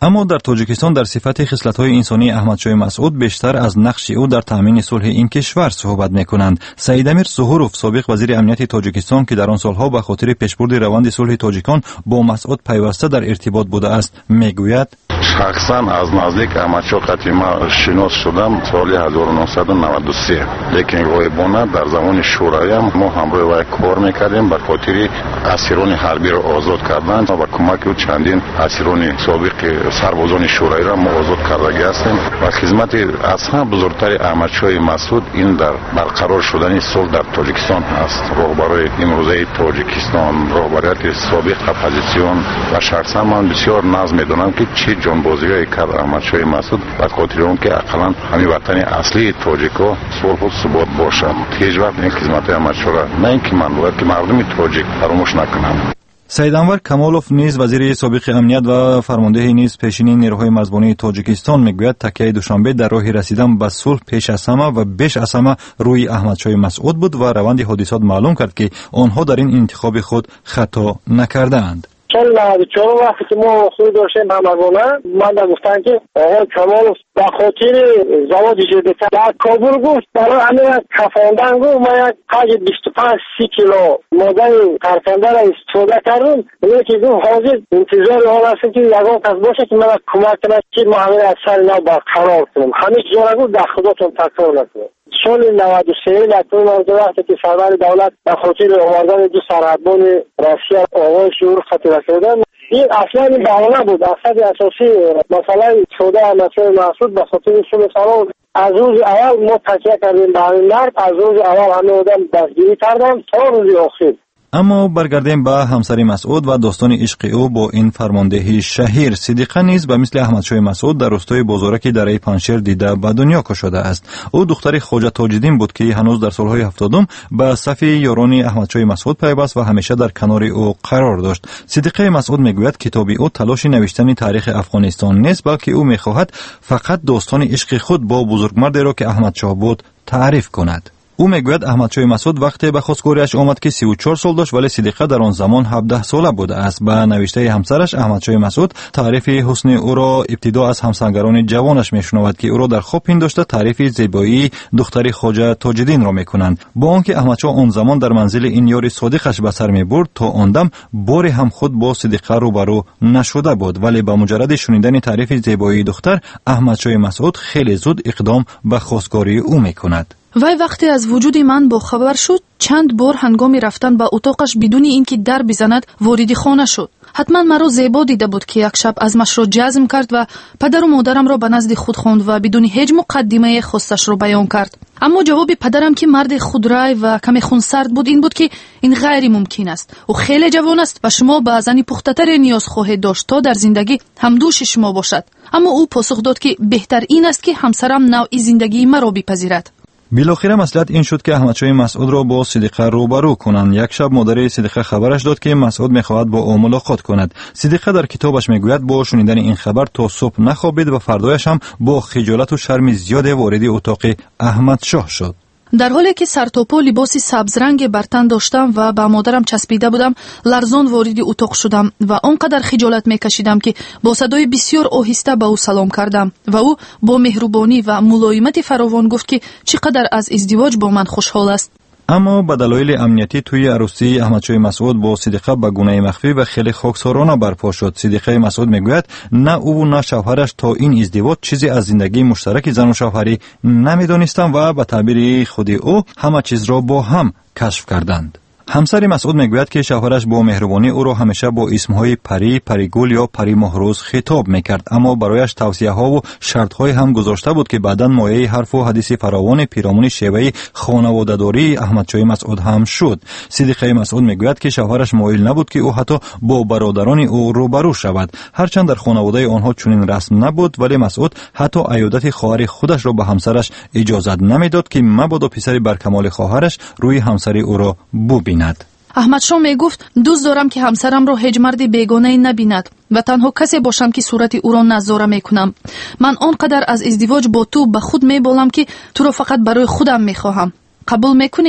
اما در تاجیکستان در صفت خصلت‌های انسانی احمدشاه مسعود بیشتر از نقش او در تامین صلح این کشور صحبت می‌کنند. سعید امیر ظهوروف سابق وزیر امنیت تاجیکستان که در آن سالها به خاطر پیشبرد روند صلح تاجیکان با مسعود پیوسته در ارتباط بوده است میگوید: شخصا از نزدیک احمدشاه قدیما شناس شدم سال هزار و نهصد و نود و سه، لیکن غایبانه در زمان شورایی ما همراه وی کار میکردیم به خاطر اسیران حربی را آزاد کردن و کمک او چندین اسیران سابق سربازان شورایی را ما آزاد کرده هستیم و خدمت از همه بزرگتر احمدشاه مسعود این در برقرار شدن صلح در تاجیکستان است. رهبرای امروزه تاجیکستان، رهبریت سابق اپوزیسیون و شخصا من بسیار ناز میدونم که چه جانبازی‌های کرد احمدشاه مسعود به خاطر اون که اقلا همین وطن اصلی تاجیکا صلح و ثبات باشد. هیچ وقت این خدمت احمدشاه را نه اینکه من بلکه مردم تاجیک فراموش نکنم. سید انور کمالوف نیز وزیر سابق امنیت و فرمانده نیز پیشین نیروهای مزبانی تاجیکستان میگوید تکیه دوشنبه در راه رسیدن به صلح پیش از همه و بیش از همه روی احمدشاه مسعود بود و روند حادثات معلوم کرد که آنها در این انتخاب خود خطا نکردند. سال نود و چهار وقتی که ما خود داشتیم همگانه من در گفتن که آقای کمالوف به خاطر زواد جدیده در کابل گفت برای همین کفاندن گفت ما یک قج بیست و پنج سی کیلو ماده پرکنده را استفاده کردم. یکی گفت حاضر انتظار آن هستم که یگان کس باشه که من کمک کنه که ما همین از سر نو برقرار کنم. همه چیزا را گفت در خودتون تکرار نکنم. سال نود و سه لطور موضوع وقتی که سرور دولت به خاطر آوردن دو سرحدبان روسیه آقای شعور خطیره کردن، این اصلا این بهانه بود. اصلا اساسی مسئله استفاده احمدشاه مسعود به خاطر صلح سلام. از روز اول ما تکیه کردیم به همین مرد، از روز اول همه آدم دستگیری کردن تا روز آخر. اما برگردیم به همسر مسعود و داستان عشق او با این فرماندهی شهیر. صدیقه نیز به مثل احمدشاه مسعود در روستای بازارک دره پنشیر دیده به دنیا کشیده است. او دختر خواجه تاج‌الدین بود که هنوز در سالهای هفتادم به صف یاران احمدشاه مسعود پیوست و همیشه در کنار او قرار داشت. صدیقه مسعود میگوید کتاب او تلاش نوشتن تاریخ افغانستان نیست، بلکه او میخواهد فقط داستان عشق خود با بزرگمردی را که احمدشاه بود تعریف کند. او میگوید احمدشاه مسعود وقتی به خواستگاریش آمد که سی و چهار سال داشت ولی صدیقه در آن زمان هفده ساله بوده است. به نوشته همسرش احمدشاه مسعود تعریف حسن او را ابتدا از همسنگران جوانش میشنود که او را در خواب پنداشته تعریف زیبایی دختر خواجه تاج‌الدین را میکنند. با آنکه احمدشاه آن زمان در منزل این یار صادقش به سر میبرد تا آن دم باری هم خود با صدیقه روبرو نشده بود، ولی با مجرد شنیدن تعریف زیبایی دختر احمدشاه مسعود خیلی زود اقدام به خواستگاری او میکند. وی وقتی از وجود من باخبر شد چند بار هنگامی رفتن به اتاقش بدون اینکه در بزند وارد خانه شد. حتما مرا زیبا دیده بود که یک شب عزمش را جزم کرد و پدر و مادرم را به نزد خود خواند و بدون هیچ مقدمه خواستش را بیان کرد. اما جواب پدرم که مرد خودرای و کمی خونسرد بود این بود که این غیر ممکن است. او خیلی جوان است و شما به زنی پخته‌تر نیاز خواهید داشت تا در زندگی همدوش شما باشد. اما او پاسخ داد که بهتر این است که همسرم نوع زندگی مرا بپذیرد. بالاخره مسئله این شد که احمدشاه مسعود را با صدیقه روبرو کنند. یک شب مادر صدیقه خبرش داد که مسعود میخواهد با او ملاقات کند. صدیقه در کتابش میگوید با شنیدن این خبر تا صبح نخوابید و فردایش هم با خجالت و شرم زیاد وارد اتاق احمدشاه شد. در حالی که سر تا پا لباسی سبز رنگ بر تن داشتم و به مادرم چسبیده بودم لرزان وارد اتاق شدم و آنقدر خجالت میکشیدم که با صدای بسیار آهسته به او سلام کردم و او با مهربانی و ملایمت فراوان گفت که چقدر از ازدواج با من خوشحال است. اما به دلایل امنیتی توی عروسی احمدشاه مسعود با صدیقه به گونه مخفی و خیلی خاکسارانه برپا شد. صدیقه مسعود میگوید نه او و نه شوهرش تا این ازدواج چیزی از زندگی مشترک زن و شوهری نمیدانستند و به تعبیر خود او همه چیز را با هم کشف کردند. همسر مسعود میگوید که شوهرش با مهربانی او را همیشه با اسمهای پری، پریگل یا پری مهروز خطاب میکرد، اما برایش توصیه ها و شرط های هم گذاشته بود که بعداً مایه حرف و حدیث فراوان پیرامون شیوه خانواده‌داری احمدشاه مسعود هم شد. صدیقه مسعود میگوید که شوهرش مایل نبود که او حتی با برادران او روبرو شود، هرچند در خانواده آنها چنین رسم نبود، ولی مسعود حتی عیادت خواهر خودش را به همسرش اجازه نمیداد که مبادا پسر برکمال خواهرش روی همسری او را ببیند. احمدشاه می گفت دوست دارم که همسرم را هیچ مرد بیگانه نبیند و تنها کسی باشم که صورت او را نظاره می کنم. من آنقدر از ازدواج با تو به خود می بالم که تو را فقط برای خودم می خواهم. قبول می کنی؟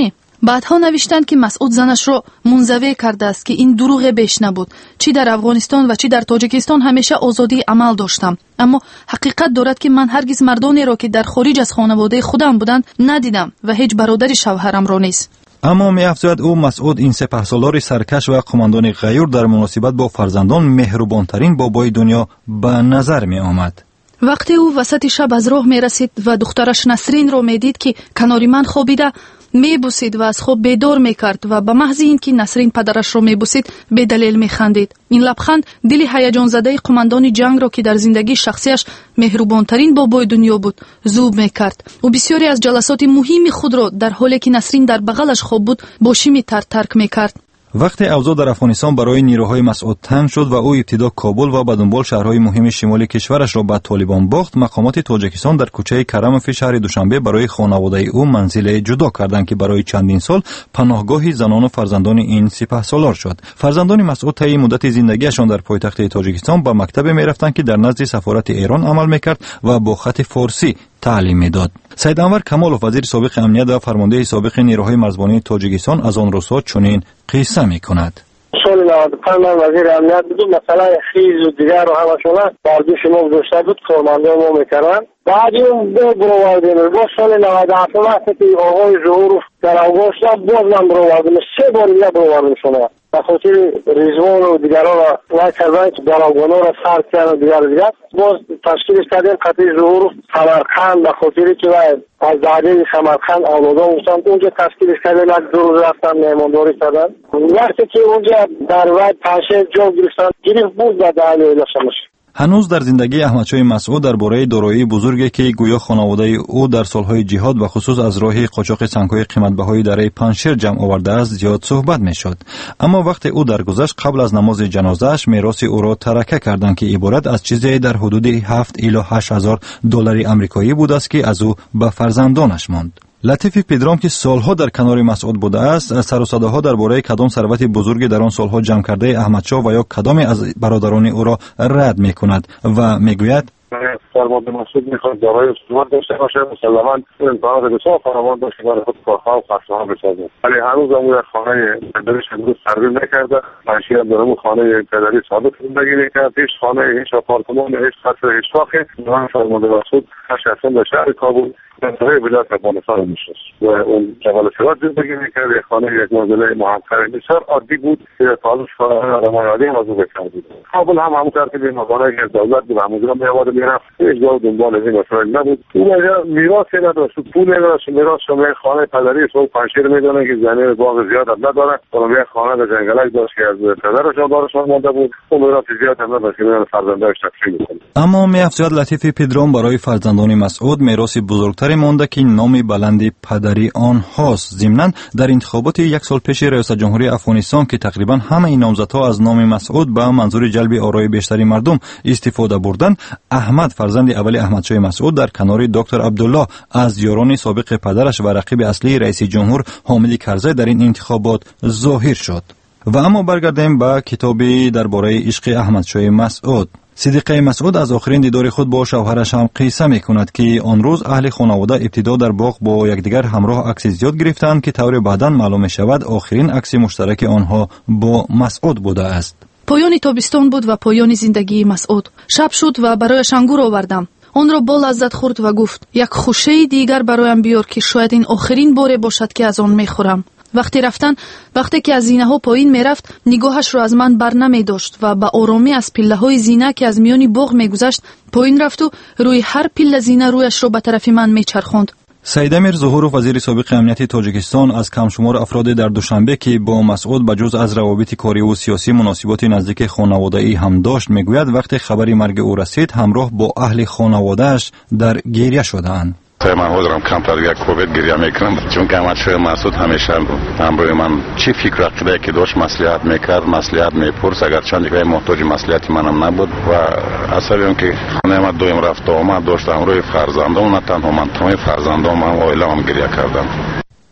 بعدها نوشتند که مسعود زنش را منزوی کرده است که این دروغ بیش نبود. چی در افغانستان و چی در تاجیکستان همیشه آزادی عمل داشتم، اما حقیقت دارد که من هرگز مردانی را که در خارج از خانواده خودم بودند ندیدم و هیچ برادری شوهرم را نیست. اما می‌افزاید او مسعود این سپهسالار سرکش و قماندان غیور در مناسبت با فرزندان مهربانترین بابای دنیا به نظر می آمد. وقتی او وسط شب از راه می رسید و دخترش نسرین را می دید که کنار من خوابیده، می بوسید و از خواب بیدار می کرد و به محض اینکه نسرین پدرش را می بوسید به دلیل می خندید. این لبخند دل هیجان زده قماندان جنگ را که در زندگی شخصیش مهربانترین بابای دنیا بود ذوب می کرد. او بسیاری از جلسات مهم خود را در حالی که نسرین در بغلش خواب بود با شیمی تر ترک می کرد. وقتی اوضاع در افغانستان برای نیروهای مسعود تنگ شد و او ابتدا کابل و بعد دنبال شهرهای مهم شمالی کشورش را به طالبان باخت، مقامات تاجیکستان در کوچه کرمفی شهر دوشنبه برای خانواده او منزل جدا کردند که برای چندین سال پناهگاه زنان و فرزندان این سپهسالار شد. فرزندان مسعود طی مدت زندگیشان در پایتخت تاجیکستان به مکتب می‌رفتند که در نزد سفارت ایران عمل می‌کرد و با خط فارسی تعلیم می‌داد. سید انور کمالوف وزیر سابق امنیت و فرمانده سابق نیروهای مرزبانی تاجیکستان از آن روزها چنین قصه می‌کند. سال نود و پنج من وزیر امنیت بودم، مثلا خیز و دیگر رو همشون در دوش ما گذاشته بود، کارمنده ما میکردن. بعد اون به برآوردیم با سال نود و هفت وقتی که آقای ظهورов در آگوست باز من برآوردیم، سه بار دیگه برآوردیم شما به خاطر رضوان و دیگران را نکردن که برآوردن را سر کردن و دیگر دیگر باز تشکیلش کردیم. قطعی ظهورov سمرقند به خاطر که از دعوی سمرقند اولادان بودن اونجا تشکیلش کردن، یک دو روز رفتن مهمانداری کردن. وقتی که اونجا در وقت پنشه جا گرفتن گریف بود و دعوی ایلاشمش. هنوز در زندگی احمدشاه مسعود درباره دارایی بزرگی که گویا خانواده او در سالهای جهاد و خصوص از راه قاچاق سنگ‌های قیمت‌بهای دره پنشیر جمع آورده است زیاد صحبت می‌شد. اما وقتی او درگذشت قبل از نماز جنازه‌اش میراث او را ترکه کردند که عبارت از چیزی در حدود هفت الی هشت هزار دلار آمریکایی بود است که از او به فرزندانش ماند. لطیف پدرام که سالها در کنار مسعود بوده است، سر و صداها درباره کدام ثروت بزرگی در آن سالها جمع کرده احمدشاه و یا کدام از برادران او را رد می‌کند و میگوید فرمانده مسعود میخواد دارای ثروت داشته باشه، مسلماً امکانات بسیار فراوان داشته برای خود کارخانه و خرس‌ها بسازه، ولی هنوز هم یک خانه پدرش امروز تربیت نکرده. پنشیر هم دارم خانه پدری ثابت زندگی میکرد، هیچ خانه، هیچ آپارتمان، هیچ قصر، هیچ شاخه. من فرمانده مسعود شخصا در شهر کابل منطقه ولایت افغانستان میشست و اون جبل سرات زندگی میکرد. یک خانه یک منزله محقر بسیار عادی بود که تعالوش فرامایادی هم از او بکر بود. کابل هم همون کار که به مقاله از دولت به همونجا میآورد میرفت، هیچ جا دنبال از این مسائل نبود. او اونجا میراثی نداشت، پول نداشت. میراث شما خانه پدری سو پنشیر میدونه که زمین باغ زیاد هم نداره، اون یک خانه در جنگلک داشت که از پدرش دارش مانده بود. اون میراث زیاد هم نداشت که میان فرزندانش تقسیم کنه. اما میافزاید لطیف پدرام برای فرزندان مسعود میراثی بزرگتر مانده که نام بلندی پدری آنهاست. ضمناً در انتخابات یک سال پیش ریاست جمهوری افغانستان که تقریبا همه این نامزدها از نام مسعود به منظور جلب آرای بیشتری مردم استفاده بردند، احمد فرزند اول احمدشاه مسعود در کنار دکتر عبدالله از یاران سابق پدرش و رقیب اصلی رئیس جمهور حامد کرزی در این انتخابات ظاهر شد. و اما برگردیم به کتابی درباره عشق احمدشاه مسعود. صدیقه مسعود از آخرین دیدار خود با شوهرش هم قصه میکند که آن روز اهل خانواده ابتدا در باغ با یکدیگر همراه عکس زیاد گرفتند که طور بعداً معلوم شود آخرین عکس مشترک آنها با مسعود بوده است. پایان تابستان بود و پایان زندگی مسعود. شب شد و برایش انگور آوردم. آن را با لذت خورد و گفت یک خوشه دیگر برایم بیار که شاید این آخرین بار باشد که از آن میخورم. وقتی رفتن، وقتی که از زینه ها پایین میرفت، نگاهش را از من بر نمی داشت و با آرامی از پله های زینه که از میانی باغ میگذشت پایین رفت و روی هر پله زینه رویش را به طرف من میچرخاند. سید امیر ظهورov وزیر سابق امنیت تاجیکستان از کمشمار افراد در دوشنبه که با مسعود بجز از روابط کاری و سیاسی مناسبات نزدیک خانواده‌ای هم داشت میگوید وقتی خبری مرگ او رسید همراه با اهل خانواده‌اش در گریه شدند. من خودم کمتر یک کووید گریه میکنم چون که احمدشاه مسعود همیشه همراه من چی فکر عقیده که داشت مصلحت میکرد، مصلحت میپرس، اگر چند که محتاج مصلحت منم نبود و اصلا که خانه ما دویم رفت و آمد داشت همراه فرزندان، نه تنها من تمام فرزندان هم عائله هم گریه کردم.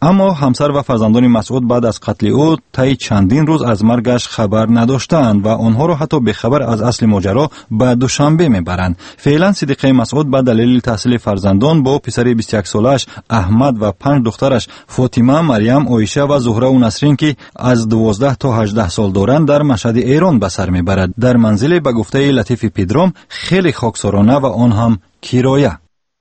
اما همسر و فرزندان مسعود بعد از قتل او طی چندین روز از مرگش خبر نداشتند و آنها را حتی به خبر از اصل ماجرا به دوشنبه میبرند. فعلا صدیقه مسعود به دلیل تحصیل فرزندان با پسر بیست و یک سالش احمد و پنج دخترش فاطمه، مریم، عایشه و زهره و نسرین که از دوازده تا هجده سال دارند در مشهد ایران به سر میبرد، در منزل به گفته لطیف پدرام خیلی خاکسارانه و آن هم کرایه.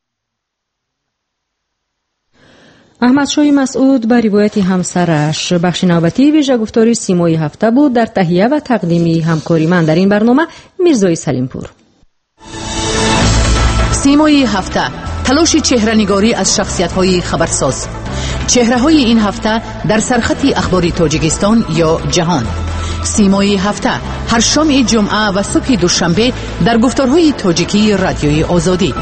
احمد شاه مسعود با روایت همسرش بخش نوبتی ویژه گفتاری سیمای هفته بود. در تهیه و تقدیمی همکاری من در این برنامه میرزای سلیمپور. سیمای هفته، تلاش چهره‌نگاری از شخصیت‌های خبرساز. چهره‌های این هفته در سرخط اخباری تاجیکستان یا جهان. سیمای هفته هر شام جمعه و صبح دوشنبه در گفتارهای تاجیکی رادیوی آزادی.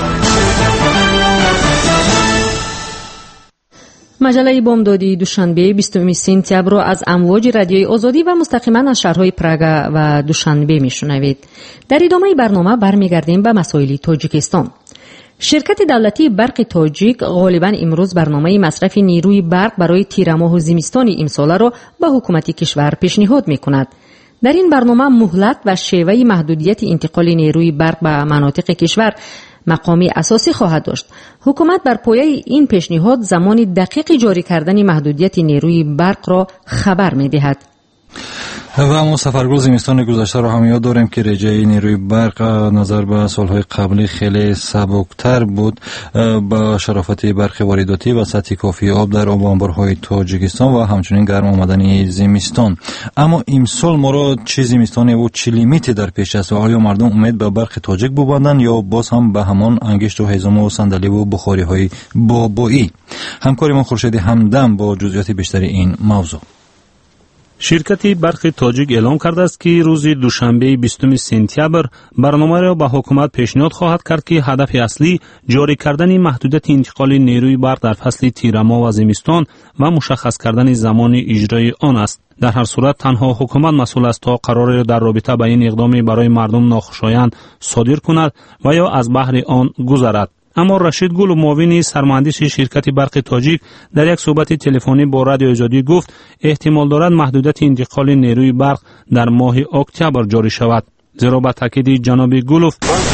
مجله بامدادی دوشنبه بیستم سپتامبر را از امواج رادیوی آزادی و مستقیما از شهرهای پراگ و دوشنبه میشنوید. در ادامه برنامه برمیگردیم به مسائل تاجیکستان. شرکت دولتی برق تاجیک غالبا امروز برنامه مصرف نیروی برق برای تیر ماه و زمستان امسال را به حکومت کشور پیشنهاد میکند. در این برنامه مهلت و شیوه محدودیت انتقال نیروی برق به مناطق کشور مقامی اساسی خواهد داشت. حکومت بر پایه این پیشنهاد زمان دقیق جاری کردن محدودیت نیروی برق را خبر می‌دهد. و ما سفرگل زمستان گذشته را هم یاد داریم که رجای نیروی برق نظر به سالهای قبلی خیلی سبکتر بود. با شرافت برق وارداتی و سطح کافی آب در آب و انبارهای تاجیکستان و همچنین گرم آمدن زمستان. اما امسال ما را چه زمستانی و چه لیمیتی در پیش است و آیا مردم امید به برق تاجیک ببندند یا باز هم به همان انگشت و هیزم و صندلی و بخاری های بابایی؟ همکار ما خورشید همدم با جزئیات بیشتر این موضوع. شرکت برق تاجیک اعلام کرده است که روز دوشنبه بیستم سپتامبر برنامه را به حکومت پیشنهاد خواهد کرد که هدف اصلی جاری کردن محدودیت انتقال نیروی برق در فصل تیرماه و زمستان و مشخص کردن زمان اجرای آن است. در هر صورت تنها حکومت مسئول است تا قرار در رابطه با این اقدام برای مردم ناخوشایند صادر کند و یا از بحر آن گذرد. اما رشید گل، معاون سرمهندس شرکت برق تاجیک، در یک صحبت تلفنی با رادیو آزادی گفت احتمال دارد محدودیت انتقال نیروی برق در ماه اکتبر جاری شود. زیرا با تاکید جناب گلوف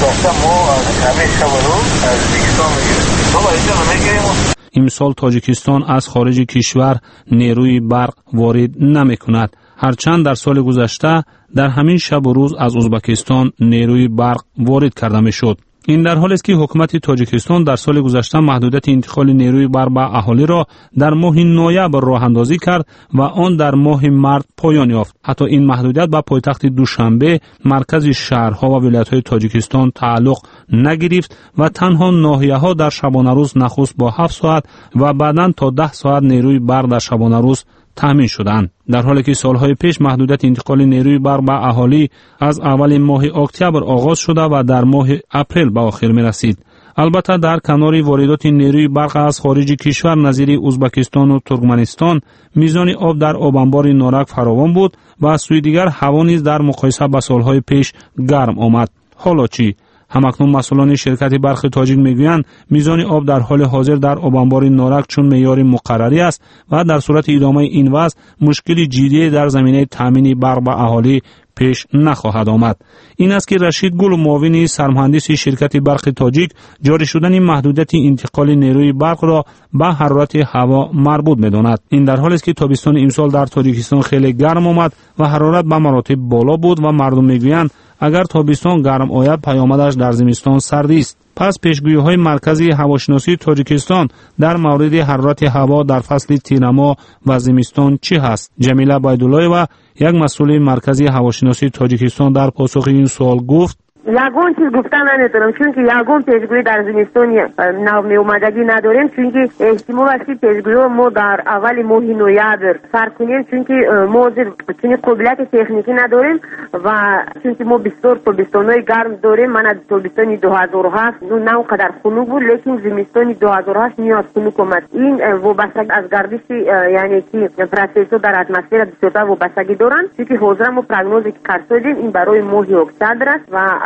امسال تاجیکستان از خارج کشور نیروی برق وارد نمی کند، هرچند در سال گذشته در همین شب و روز از ازبکستان نیروی برق وارد کرده می شد. این در حالی است که حکومت تاجیکستان در سال گذشته محدودیت انتقال نیروی برق به اهالی را در ماه نوامبر راه اندازی کرد و آن در ماه مارس پایان یافت. حتی این محدودیت به پایتخت دوشنبه، مرکز شهرها و ولایت‌های تاجیکستان تعلق نگرفت و تنها ناحیه‌ها در شبانه روز نخست با هفت ساعت و بعداً تا ده ساعت نیروی برق در شبانه روز تامین شدند. در حالی که سالهای پیش محدودیت انتقال نیروی برق به اهالی از اول ماه اکتبر آغاز شده و در ماه اپریل به آخر می رسید. البته در کنار واردات نیروی برق از خارج کشور نظیر ازبکستان و ترکمنستان، میزان آب در آب انبار نارک فراوان بود و از سوی دیگر هوا نیز در مقایسه با سالهای پیش گرم آمد. حالا چی؟ همکنون مسئولان شرکت برق تاجیک میگویند میزان آب در حال حاضر در آب انبار نارک چون معیار مقرری است و در صورت ادامه این وضع مشکلی جدی در زمینه تامین برق به اهالی پیش نخواهد آمد. این است که رشید گل، معاون سرمهندس شرکت برق تاجیک، جاری شدن محدودیت انتقال نیروی برق را به حرارت هوا مربوط می‌داند. این در حالی است که تابستان امسال در تاجیکستان خیلی گرم آمد و حرارت به مراتب بالا بود و مردم میگویند اگر تابستان گرم آید پیامدش در زمستان سردی است. پس پیشگویی‌های مرکز هواشناسی تاجیکستان در مورد حرارت هوا در فصل تیرماه و زمستان چی هست؟ جمیله بایدولایوا، یک مسئول مرکز هواشناسی تاجیکستان، در پاسخ این سوال گفت یگان چیز گفتن نمیتونم چون که یگان پیشگویی در زمستان نو اومدگی نداریم، چون که احتمال است که پیشگویی ما در اول ماه نوامبر سر کنیم، چون که ما چون قابلیت تکنیکی نداریم و چون که ما بسیار تابستان‌های گرم داریم. من از تابستان دو هزار و هفت نه اونقدر خنک بود، لیکن زمستان دو هزار و هشت نیاز خنک اومد. این وابستگی از گردش یعنی که پروسسور در اتمسفر بسیار وابستگی دارن، چون که حاضر ما پروگنوزی که کردیم این برای ماه اکتبر است و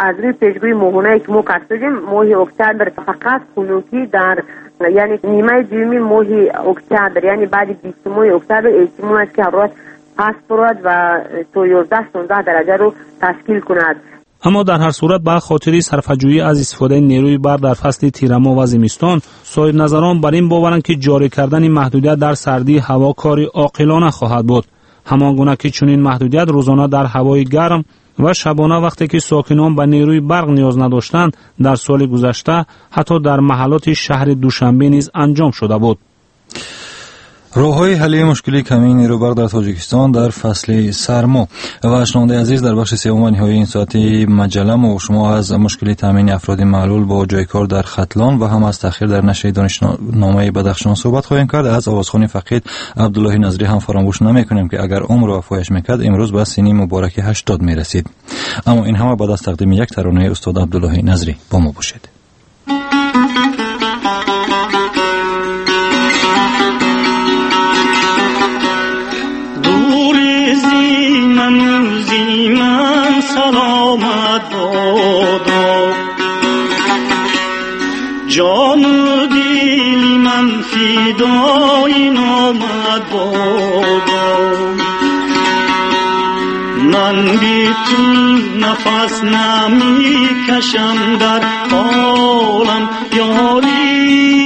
از روی پیشگویی ماهانه‌ای که ما کردیم ماه اکتبر فقط خنوکی در یعنی نیمه دوم ماه اکتبر یعنی بعد بیستم اکتبر احتمال است که حرارت پست برود و تا یازده شانزده درجه رو تشکیل کند. اما در هر صورت به خاطر صرفه‌جویی از استفاده نیروی برق در فصل تیرماه و زمستان، صاحب نظران بر این باورند که جاری کردن محدودیت در سردی هوا کاری عاقلانه خواهد بود. همانگونه که چنین محدودیت روزانه در هوای گرم و شبانه وقتی که ساکنان به نیروی برق نیاز نداشتند در سال گذشته حتی در محلات شهر دوشنبه نیز انجام شده بود. راه‌های حل مشکل کمی نیرو برق در تاجیکستان در فصل سرما. و شنونده عزیز، در بخش سوم و نهایی این ساعتی مجله ما شما از مشکل تامین افراد معلول با جای کار در ختلان و هم از تأخیر در نشر دانشنامه بدخشان صحبت خواهیم کرد. از آوازخوان فقید عبدالله نظری هم فراموش نمی‌کنیم که اگر عمر و وفایش میکرد امروز به سنی مبارک هشتاد میرسید. اما این همه بعد از تقدیم یک ترانه استاد عبدالله نظری. با ما باشید. سلامت بادا جان و دل من فدای نامت بادا من بی تو نفس نمی کشم در عالم یاری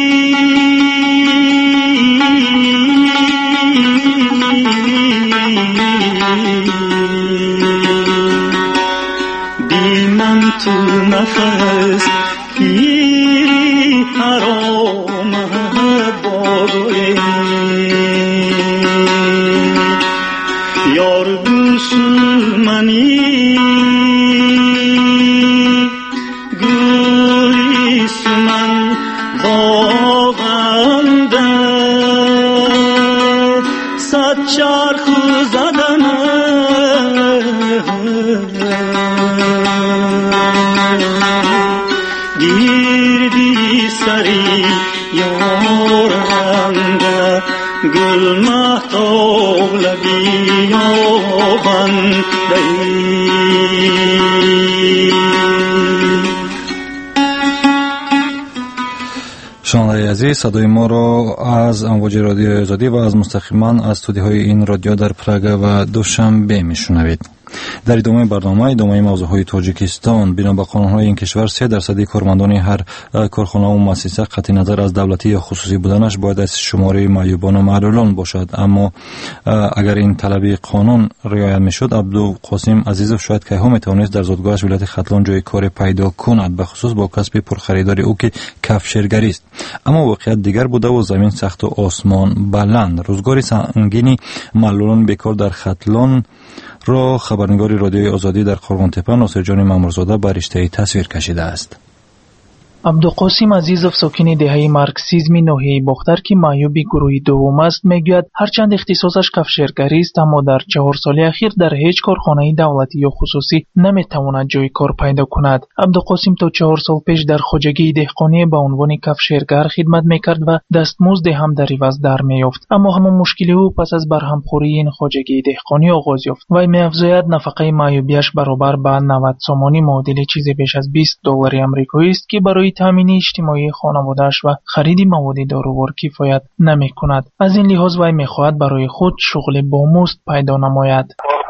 تو نفس گیری حرام باده یار دشمنی گوری سمن باغنده صد چرخ زدنه گیردی سری یارنده گل مهتاب لبی یابنده شنوندگان عزیز، صدای ما را از امواج رادیو آزادی و از مستقیما از استودیوهای این رادیو در پراگ و دوشنبه میشنوید. در ادامه برنامه ادامه موضوعهای تاجیکستان، بنا به قانون‌های این کشور سه درصدی کارمندان هر کارخانه و مؤسسه قطع نظر از دولتی یا خصوصی بودنش باید از شماره معیوبان و معلولان باشد. اما اگر این طلب قانون رعایت میشد، عبدالقاسم عزیزов شاید که هم میتوانست در زادگاهش ولایت ختلان جای کار پیدا کند، به خصوص با کسب پرخریدار او که کفشرگری است. اما واقعیت دیگر بوده و زمین سخت و آسمان بلند. روزگار سنگینی معلولان بیکار در ختلان را خبرنگار رادیوی آزادی در قرغن‌تپه ناصر جان مامورزاده بر رشته تصویر کشیده است. عبدالقاسم عزیزов ساکن دهه مارکسیسمی ناحیه باختر که معیوب گروه دوم است میگوید هرچند اختصاصش کفشرگری است اما در چهار سال اخیر در هیچ کارخانه دولتی یا خصوصی نمیتواند جای کار پیدا کند. عبدالقاسم تا چهار سال پیش در خواجگی دهقانی به عنوان کفشرگر خدمت میکرد و دستمزد هم در عوض در میافت. اما همون مشکل او پس از برهمخوری این خواجگی دهقانی آغاز یافت. وی میافزاید نفقه معیوبیش برابر به نود سومانی معادل چیزی بیش از بیست دلار آمریکایی است که برای تامین اجتماعی خانواده‌اش و خرید مواد دارووار کفایت نمی‌کند. از این لحاظ وی می‌خواهد برای خود شغل بامزد پیدا نماید.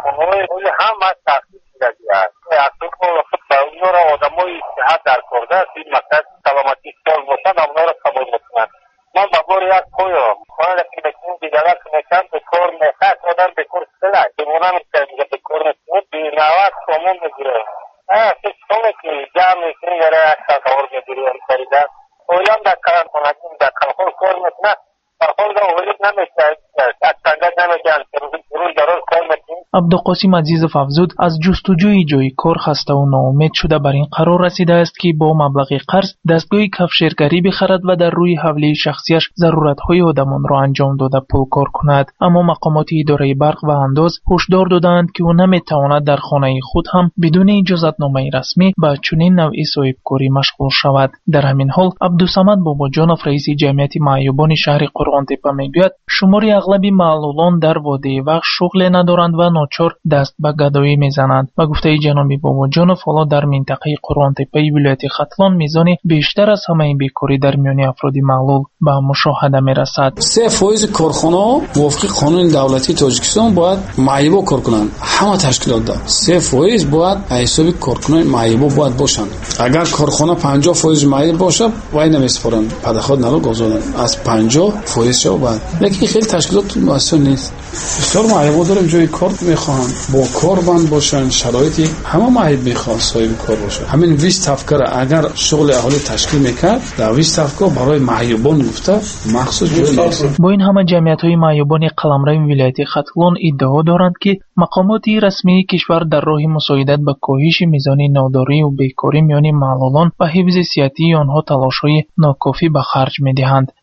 هم از تحصیل شدگی است. اصلا اونا را آدمای صحت در کرده است این مقصد سلامتی سال باشند اونا را قبول می‌کنند. من با بار یک پویم خواهد که بکنیم دیگر که میکنم به کار میخواد آدم به کار سلای بمونه میکنم دیگه به کار میکنم بی نوت سامون میگیره فکر کنه که جمع میکنی یاره یک ساعت آور میگیری هم خریده اویان در کلان کنگیم در کلخور کار میکنه کلخور در اولیت نمیشه از سنگت نمیگن روی دراز کار میکنی. عبدالقاسم عزیزов افزود از جستجوی جای کار خسته و ناامید شده بر این قرار رسیده است که با مبلغ قرض دستگاه کفشرگری بخرد و در روی حوله شخصیش ضرورت‌های آدمان را انجام داده پول کار کند. اما مقامات اداره برق و انداز هشدار دادند که او نمیتواند در خانه خود هم بدون اجازتنامه رسمی به چنین نوعی صاحبکاری مشغول شود. در همین حال عبدالصمد باباجانов رئیس جمعیت معیوبان شهر قرغن‌تپه میگوید شمار اغلب معلولان در وادی وقت شغل ندارند و ناچار دست به گدایی میزنند. با گفته جناب باباجانов حالا در منطقه قران‌تپه ولایت ختلان میزان بیشتر از همه بیکاری در میان افراد معلول به مشاهده میرسد. سه فیصد کارخانه‌ها موافق قانون دولتی تاجیکستان باید معیوب کار کنند. همه تشکیلات دا سه فیصد باید حساب کارکنان معیوب باید باشند. اگر کارخانه پنجاه فیصد معیوب باشه وای نمیسپارند پداخت نداره گذارن از پنجاه فیصد شو باید. لیکن خیلی تشکیلات مسئول نیست. بسیار معیوب داریم جای کار میخوان با کار بند باشن شرایطی همه معیوب میخوان صاحب کار باشه. همین بیست تفکر اگر شغل اهالی تشکیل میکرد در بیست تفکر برای معیوبان گفته مخصوص جای نیست. با این همه جمعیت‌های معیوبان قلمرو ولایت ختلان ادعا دارند که مقامات رسمی کشور در راه مساعدت به کاهش میزان ناداری و بیکاری میان معلولان و حفظ صحتی آنها تلاش‌های ناکافی به خرج میدهند.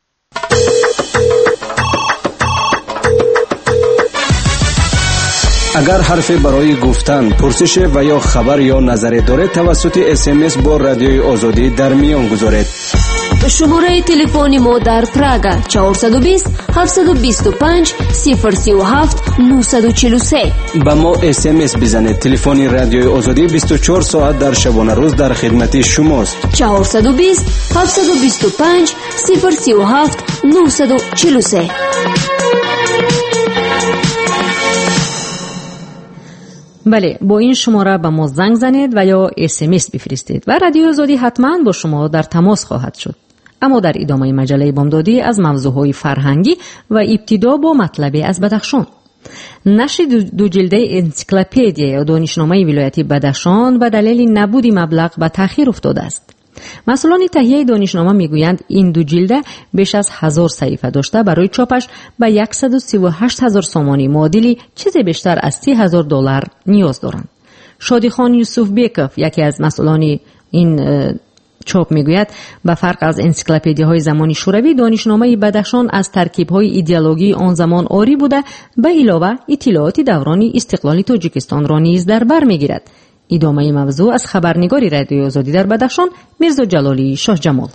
اگر حرفی برای گفتن، پرسش و یا خبر یا نظری دارید توسط اس ام اس با رادیوی آزادی در میان گذارید. شماره تلفنی ما در پراگا چهارصد و بیست هفتصد و بیست و پنج صفر سی و هفت نهصد و چهل و سه. با ما اس ام اس بزنید. تلفن رادیوی آزادی بیست و چهار ساعت در شبانه روز در خدمت شماست. چهارصد و بیست هفتصد و بیست و پنج صفر سی و هفت نهصد و چهل و سه. بله، با این شماره به ما زنگ زنید و یا اس ام اس بفرستید و رادیو آزادی حتما با شما در تماس خواهد شد. اما در ادامه مجله بامدادی از موضوعهای فرهنگی و ابتدا با مطلبی از بدخشان. نشر دو جلده انسیکلوپدیا یا دانشنامه ولایت بدخشان به دلیل نبود مبلغ به تأخیر افتاده است. مسئولان تهیه دانشنامه میگویند این دو جلده بیش از هزار صفحه داشته برای چاپش به صد و سی و هشت هزار سومانی معادل چیزی بیشتر از سی هزار دلار نیاز دارند. شادی خان یوسف بیکوف یکی از مسئولان این چاپ میگوید به فرق از انسیکلوپدیاهای زمانی شوروی دانشنامه بدخشان از ترکیب‌های ایدئولوژی آن زمان عاری بوده به علاوه اطلاعات دوران استقلال تاجیکستان را نیز در بر میگیرد. ادامه موضوع از خبرنگاری رادیو آزادی در بدخشان میرزا جلالی شاه جمال.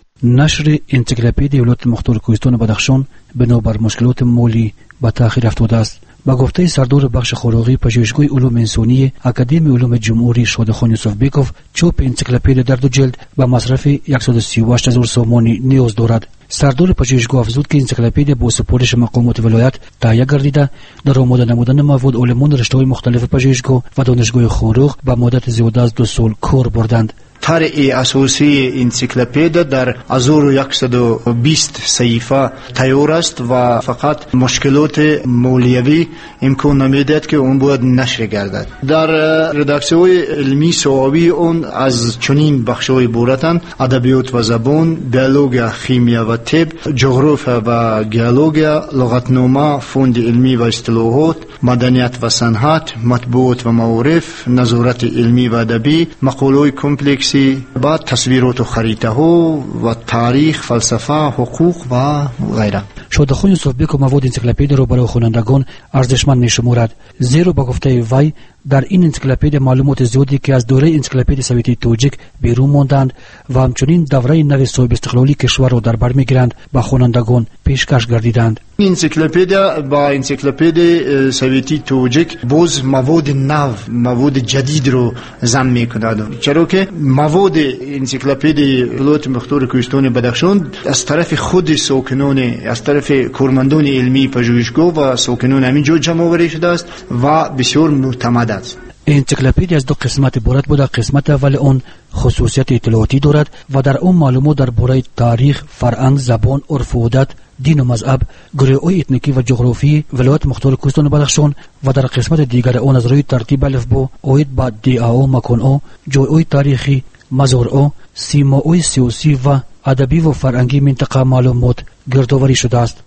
نشر انسیکلوپدیا ولایت مختار کوهستان بدخشان بنابر مشکلات مالی به تأخیر افتاده است. با گفته سردار بخش خوراقی پژوهشگاه علوم انسانی اکادمی علوم جمهوری شادخان یوسف بیکوف چاپ انسیکلوپدیا در دو جلد با مصرف صد و سی و هشت هزار سومانی نیاز دارد. سردار پژوهشگاه افزود که انسیکلوپدیا با سپارش مقامات ولایت تهیه گردیده در آماده نمودن مواد علومان رشته‌های مختلف پژوهشگاه و دانشگاه خوراق به مدت زیاده از دو سال کار بردند. طرح اساسی انسیکلوپدیا در هزار و صد و بیست صفحه تیار است و فقط مشکلات مالیوی امکان نمیدهد که اون باید نشر گردد. در رداکسیون علمی صحابی اون از چنین بخش‌های عبارتند: ادبیات و زبان، بیولوژی، شیمیا و طب، جغرافیا و گئولوژی، لغتنامه، فوند علمی و اصطلاحات، مدنیت و صنعت، مطبوعات و معارف، نظارت علمی و ادبی، مقاله‌های کمپلکس، بعد تصویرات و خریطه ها و تاریخ، فلسفه، حقوق و غیره. شادخان یوسف بیکوف مواد انسیکلوپدیا را برای خوانندگان ارزشمند می‌شمارد، زیرا با گفته وی در این انسیکلوپدیا معلومات زیادی که از دوره انسیکلوپدیا سوویتی تاجیک بیرون ماندند و همچنین دوره نو صاحب استقلالی کشور را در بر میگیرند به خوانندگان پیشکش گردیدند. این انسیکلوپدیا با انسیکلوپدیا سوویتی تاجیک باز مواد نو، مواد جدید رو ضم می‌کند، چرا که مواد انسیکلوپدیا ولایت مختار کوهستان بدخشان از طرف خود ساکنان، از طرف کارمندان علمی پژوهشگاه و ساکنان همین جا جمع آوری شده است و بسیار معتمد است. انسیکلوپدیا از دو قسمت عبارت بوده. قسمت اول اون خصوصیت اطلاعاتی دارد و در اون معلومات درباره تاریخ، فرهنگ، زبان، عرف و عادت، دین و مذهب، گروه‌های اتنیکی و جغرافی ولایت مختار کوهستان بدخشان و در قسمت دیگر اون از روی ترتیب الفبا آید با دی‌آ، مکان‌ها، جای‌های تاریخی، مزارها، سیماهای سیاسی و ادبی و فرهنگی منطقه معلومات گردآوری شده است.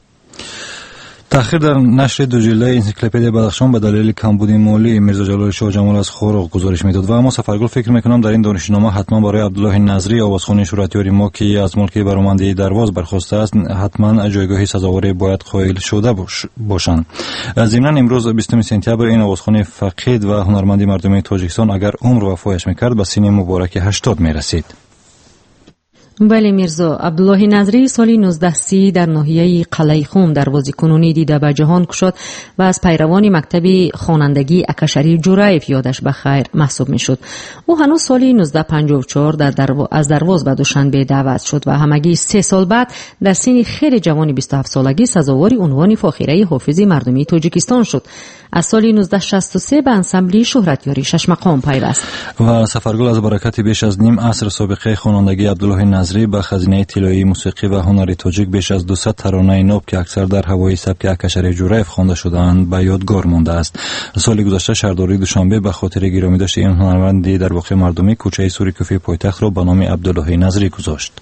تأخیر در نشر دو جلده انسیکلوپدیا بدخشان به دلیل کمبود مالی میرزا جلال شاه جمال از خوراق گزارش میداد و اما سفرگل فکر میکنم در این دانشنامه حتما برای عبدالله نظری آوازخوان شورتیاری ما که از ملک برآمده درواز برخواسته است حتما جایگاهی سزاواری باید قائل شده باشند. ضمناً امروز بیستم سپتامبر این آوازخوان فقید و هنرمندی مردمی تاجیکستان اگر عمر وفایش میکرد به سن مبارک هشتاد میرسید. بله میرزا، عبدالله نظری سال نوزده سی در ناحیه قلعه خم دروازه کنونی دیده به جهان گشاد و از پیروان مکتب خوانندگی اکاشری جورایف یادش بخیر محسوب میشد. او هنوز سال نوزده پنجاه و چهار در درو... از درواز به دوشنبه دعوت شد و همگی سه سال بعد در سن خیلی جوانی بیست و هفت سالگی سزاوار عنوان فاخره حافظ مردمی تاجیکستان شد. از سال نوزده شصت و سه به انسمبلی شهرتیاری شش مقام پیوست. و سفرگل از برکت بیش از نیم عصر سابقه خوانندگی عبدالله نظری به خزینه طلایی موسیقی و هنر تاجیک بیش از دویست ترانه ناب که اکثر در هوای سبک اکاشری جورایف خوانده شده‌اند به یادگار مانده است. سال گذشته شهرداری دوشنبه به خاطر گرامی داشت این هنرمند در واقع مردمی کوچه سوری کوفی پایتخت را به نام عبدالله نظری گذاشت.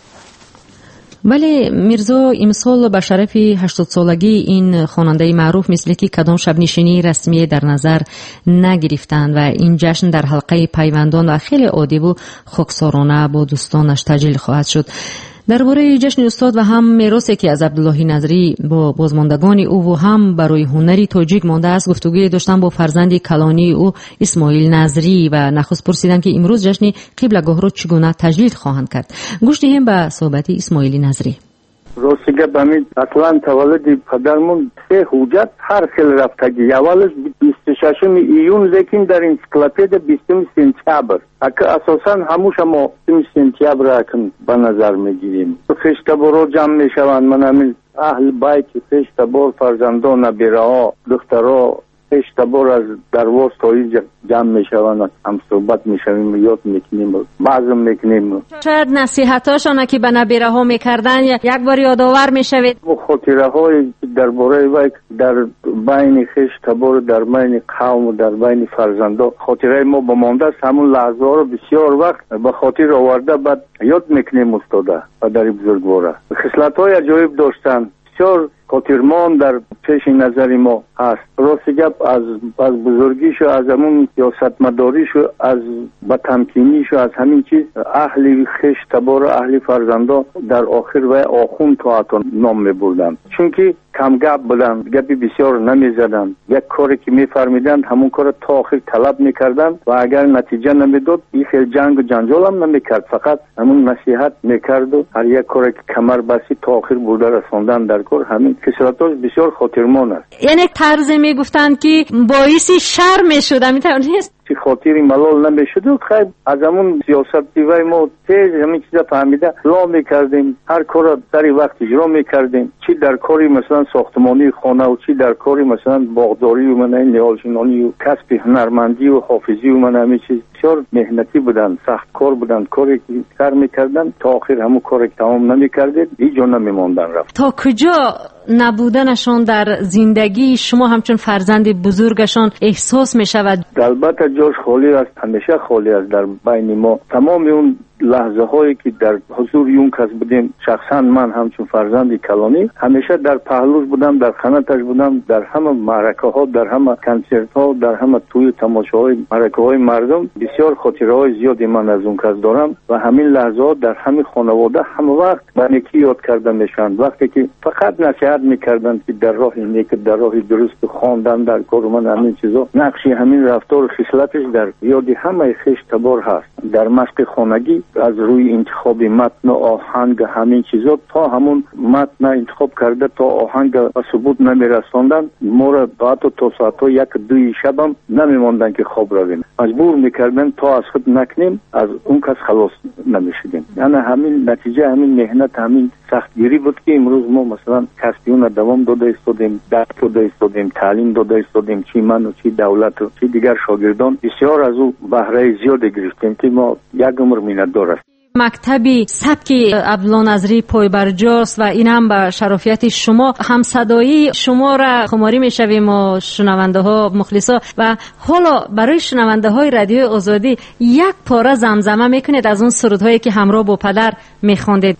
ولی میرزا امسال به شرف هشتاد سالگی این خواننده معروف مثل که کدام شب نشینی رسمی در نظر نگرفتند و این جشن در حلقه پیوندان و خیلی عادی و خاکسارانه با دوستانش تجلیل خواهد شد. درباره جشن استاد و هم میراثی که از عبدالله نظری با بازماندگان او و هم برای هنری تاجیک مانده است گفتگوی داشتم با فرزند کلانی او اسماعیل نظری و نخست پرسیدم که امروز جشن قبلگاه را چگونه تجلیل خواهند کرد. گوش دهیم به صحبت اسماعیل نظری. راستی بامید اصلا تولد پدرمون سه حجت هر خیل رفتگی اولش بیست و ششم ایون لیکن در انسیکلوپدیا بیستم سپتامبر اگه اساسا هموش ما بیستم سپتامبر اکن به نظر میگیریم خشتبارو جمع میشوند من همین اهل بیت خشتبار فرزندان نبیره ها دخترها خشتبار از درواز تا اینجا جمع میشوند هم صحبت میشویم یاد میکنیم بعضم میکنیم. شاید نصیحتاشونه که به نبیره ها میکردن یک بار یادآور میشوید. خاطره های درباره وای در بین خشتبار در بین قوم و در بین فرزندا خاطره ما بمانده است. همون لحظه ها رو بسیار وقت به خاطر آورده بعد یاد میکنیم استاده و در بزرگواره خصلت های عجایب داشتن بسیار خاطرمان در پیش نظر ما هست. راست گپ از از بزرگیش و از همون سیاستمداریش و از بتمکینیش و از همین چیز اهل خشتبار و اهل فرزندا در آخر و آخوند تا حتی نام میبردن چون که کم گپ بودن گپی بسیار نمیزدن یک کاری که میفرمیدن همون کار تا آخر طلب میکردن و اگر نتیجه نمیداد این خیلی جنگ و جنجال هم نمیکرد فقط همون نصیحت میکرد و هر یک کاری که کمر بسی تا آخر برده رساندن در کار همین خصلتاش بسیار خاطرمان است. یعنی طرز میگفتند که باعث شر میشد میتونه نیست چی خاطری ملال نمیشد و خیلی از همون سیاست دیوای ما تیز همین چیزا فهمیده لا میکردیم هر کار در وقت اجرا میکردیم چی در کاری مثلا ساختمانی خانه و چی در کاری مثلا باغداری و من نیالشینانی و کسب هنرمندی و حافظی و من همین چیز بسیار مهنتی بودن سخت کار بودن کاری که کار میکردن تا آخر همون کاری که تمام نمیکردید هیچ جا نمیماندن رفت. تا کجا نبودنشان در زندگی شما همچون فرزند بزرگشان احساس میشود؟ البته جاش خالی است همیشه خالی است در بین ما تمام اون لحظه هایی که در حضور اون کس بودیم شخصا من همچون فرزند کلانی همیشه در پهلوش بودم در خانتش بودم در همه معرکه ها در همه کنسرت ها در همه توی تماشاهای معرکه های مردم بسیار خاطره های زیادی من از اون کس دارم و همین لحظه ها در همین خانواده همه وقت به نیکی یاد کرده میشن وقتی که فقط نصیحت میکردن که در راه نیک در راه درست خواندن در کار من همین چیزا نقشی همین رفتار و خصلتش در یادی همه خشتبار هست در مشق خانگی از روی انتخاب متن و آهنگ همین چیزا تا همون متن انتخاب کرده تا آهنگ و ثبوت نمیرساندن ما را حتی تا ساعت یک دوی شبم نمیماندن که خواب رویم مجبور میکردن تا از خود نکنیم از اون کس خلاص نمیشدیم یعنی همین نتیجه همین مهنت همین سختگیری بود که امروز ما مثلا کسبیون دوام داده ایستادیم درس داده ایستادیم تعلیم داده ایستادیم چی من و چی دولت و چی دیگر شاگردان بسیار از او بهره زیاد گرفتیم که ما یک عمر میندار است. مکتبی سبک عبدالله نظری پایبرجاست و این هم به شرافیت شما هم صدایی شما را خماری میشویم و شنونده ها مخلصا و حالا برای شنونده های رادیو آزادی یک پاره زمزمه میکنید از اون سرودهایی که همراه با پدر میخواندید.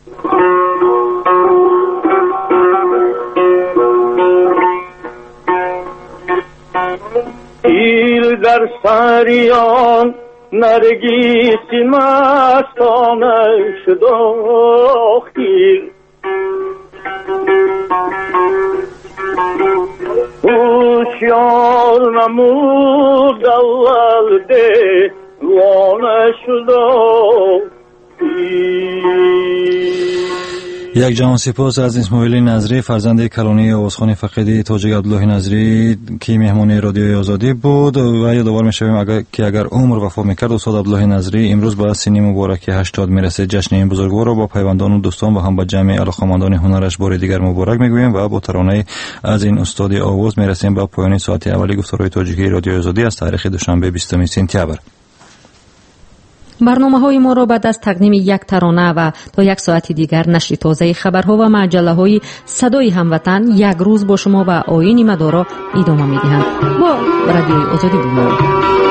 ایل در سریان نرگیس مستانه شداخیر هوشیار نمود اول ده وانه شداخیر یک جهان سپاس از اسماعیل نظری فرزند کلانی آوازخوان فقیدی تاجیک عبدالله نظری که مهمان رادیوی آزادی بود و یادآور می‌شویم اگر که اگر عمر وفا می‌کرد استاد عبدالله نظری امروز به سن مبارک هشتاد میرسه. جشن این بزرگوار را با پیوندان و دوستان و هم با جمع علاقه‌مندان هنرش بار دیگر مبارک می‌گوییم و با ترانه از این استاد آواز می‌رسیم به پایان ساعت اولی گفتارهای تاجیکی رادیوی آزادی از تاریخ دوشنبه بیستم سپتامبر. برنامه‌های ما را بعد از تقدیم یک ترانه و تا یک ساعت دیگر نشر تازه خبرها و مجله‌های صدای هموطن یک روز با شما و آیین مدارا ادامه می‌دهند. با رادیوی آزادی بمانید.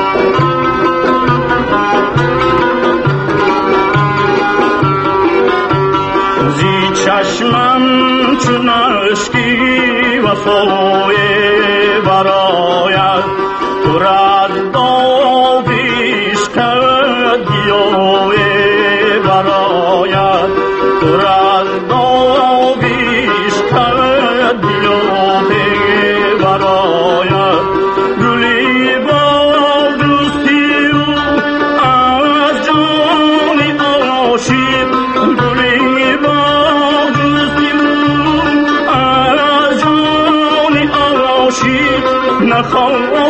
زی چشمم چون اشکی وفای برایت تو را داویش کرد گیای برایت تو را داویش کرد گیای برایت گلی با دوستی و از جانی آشید گلی با دوستی و از جانی آشید نخواه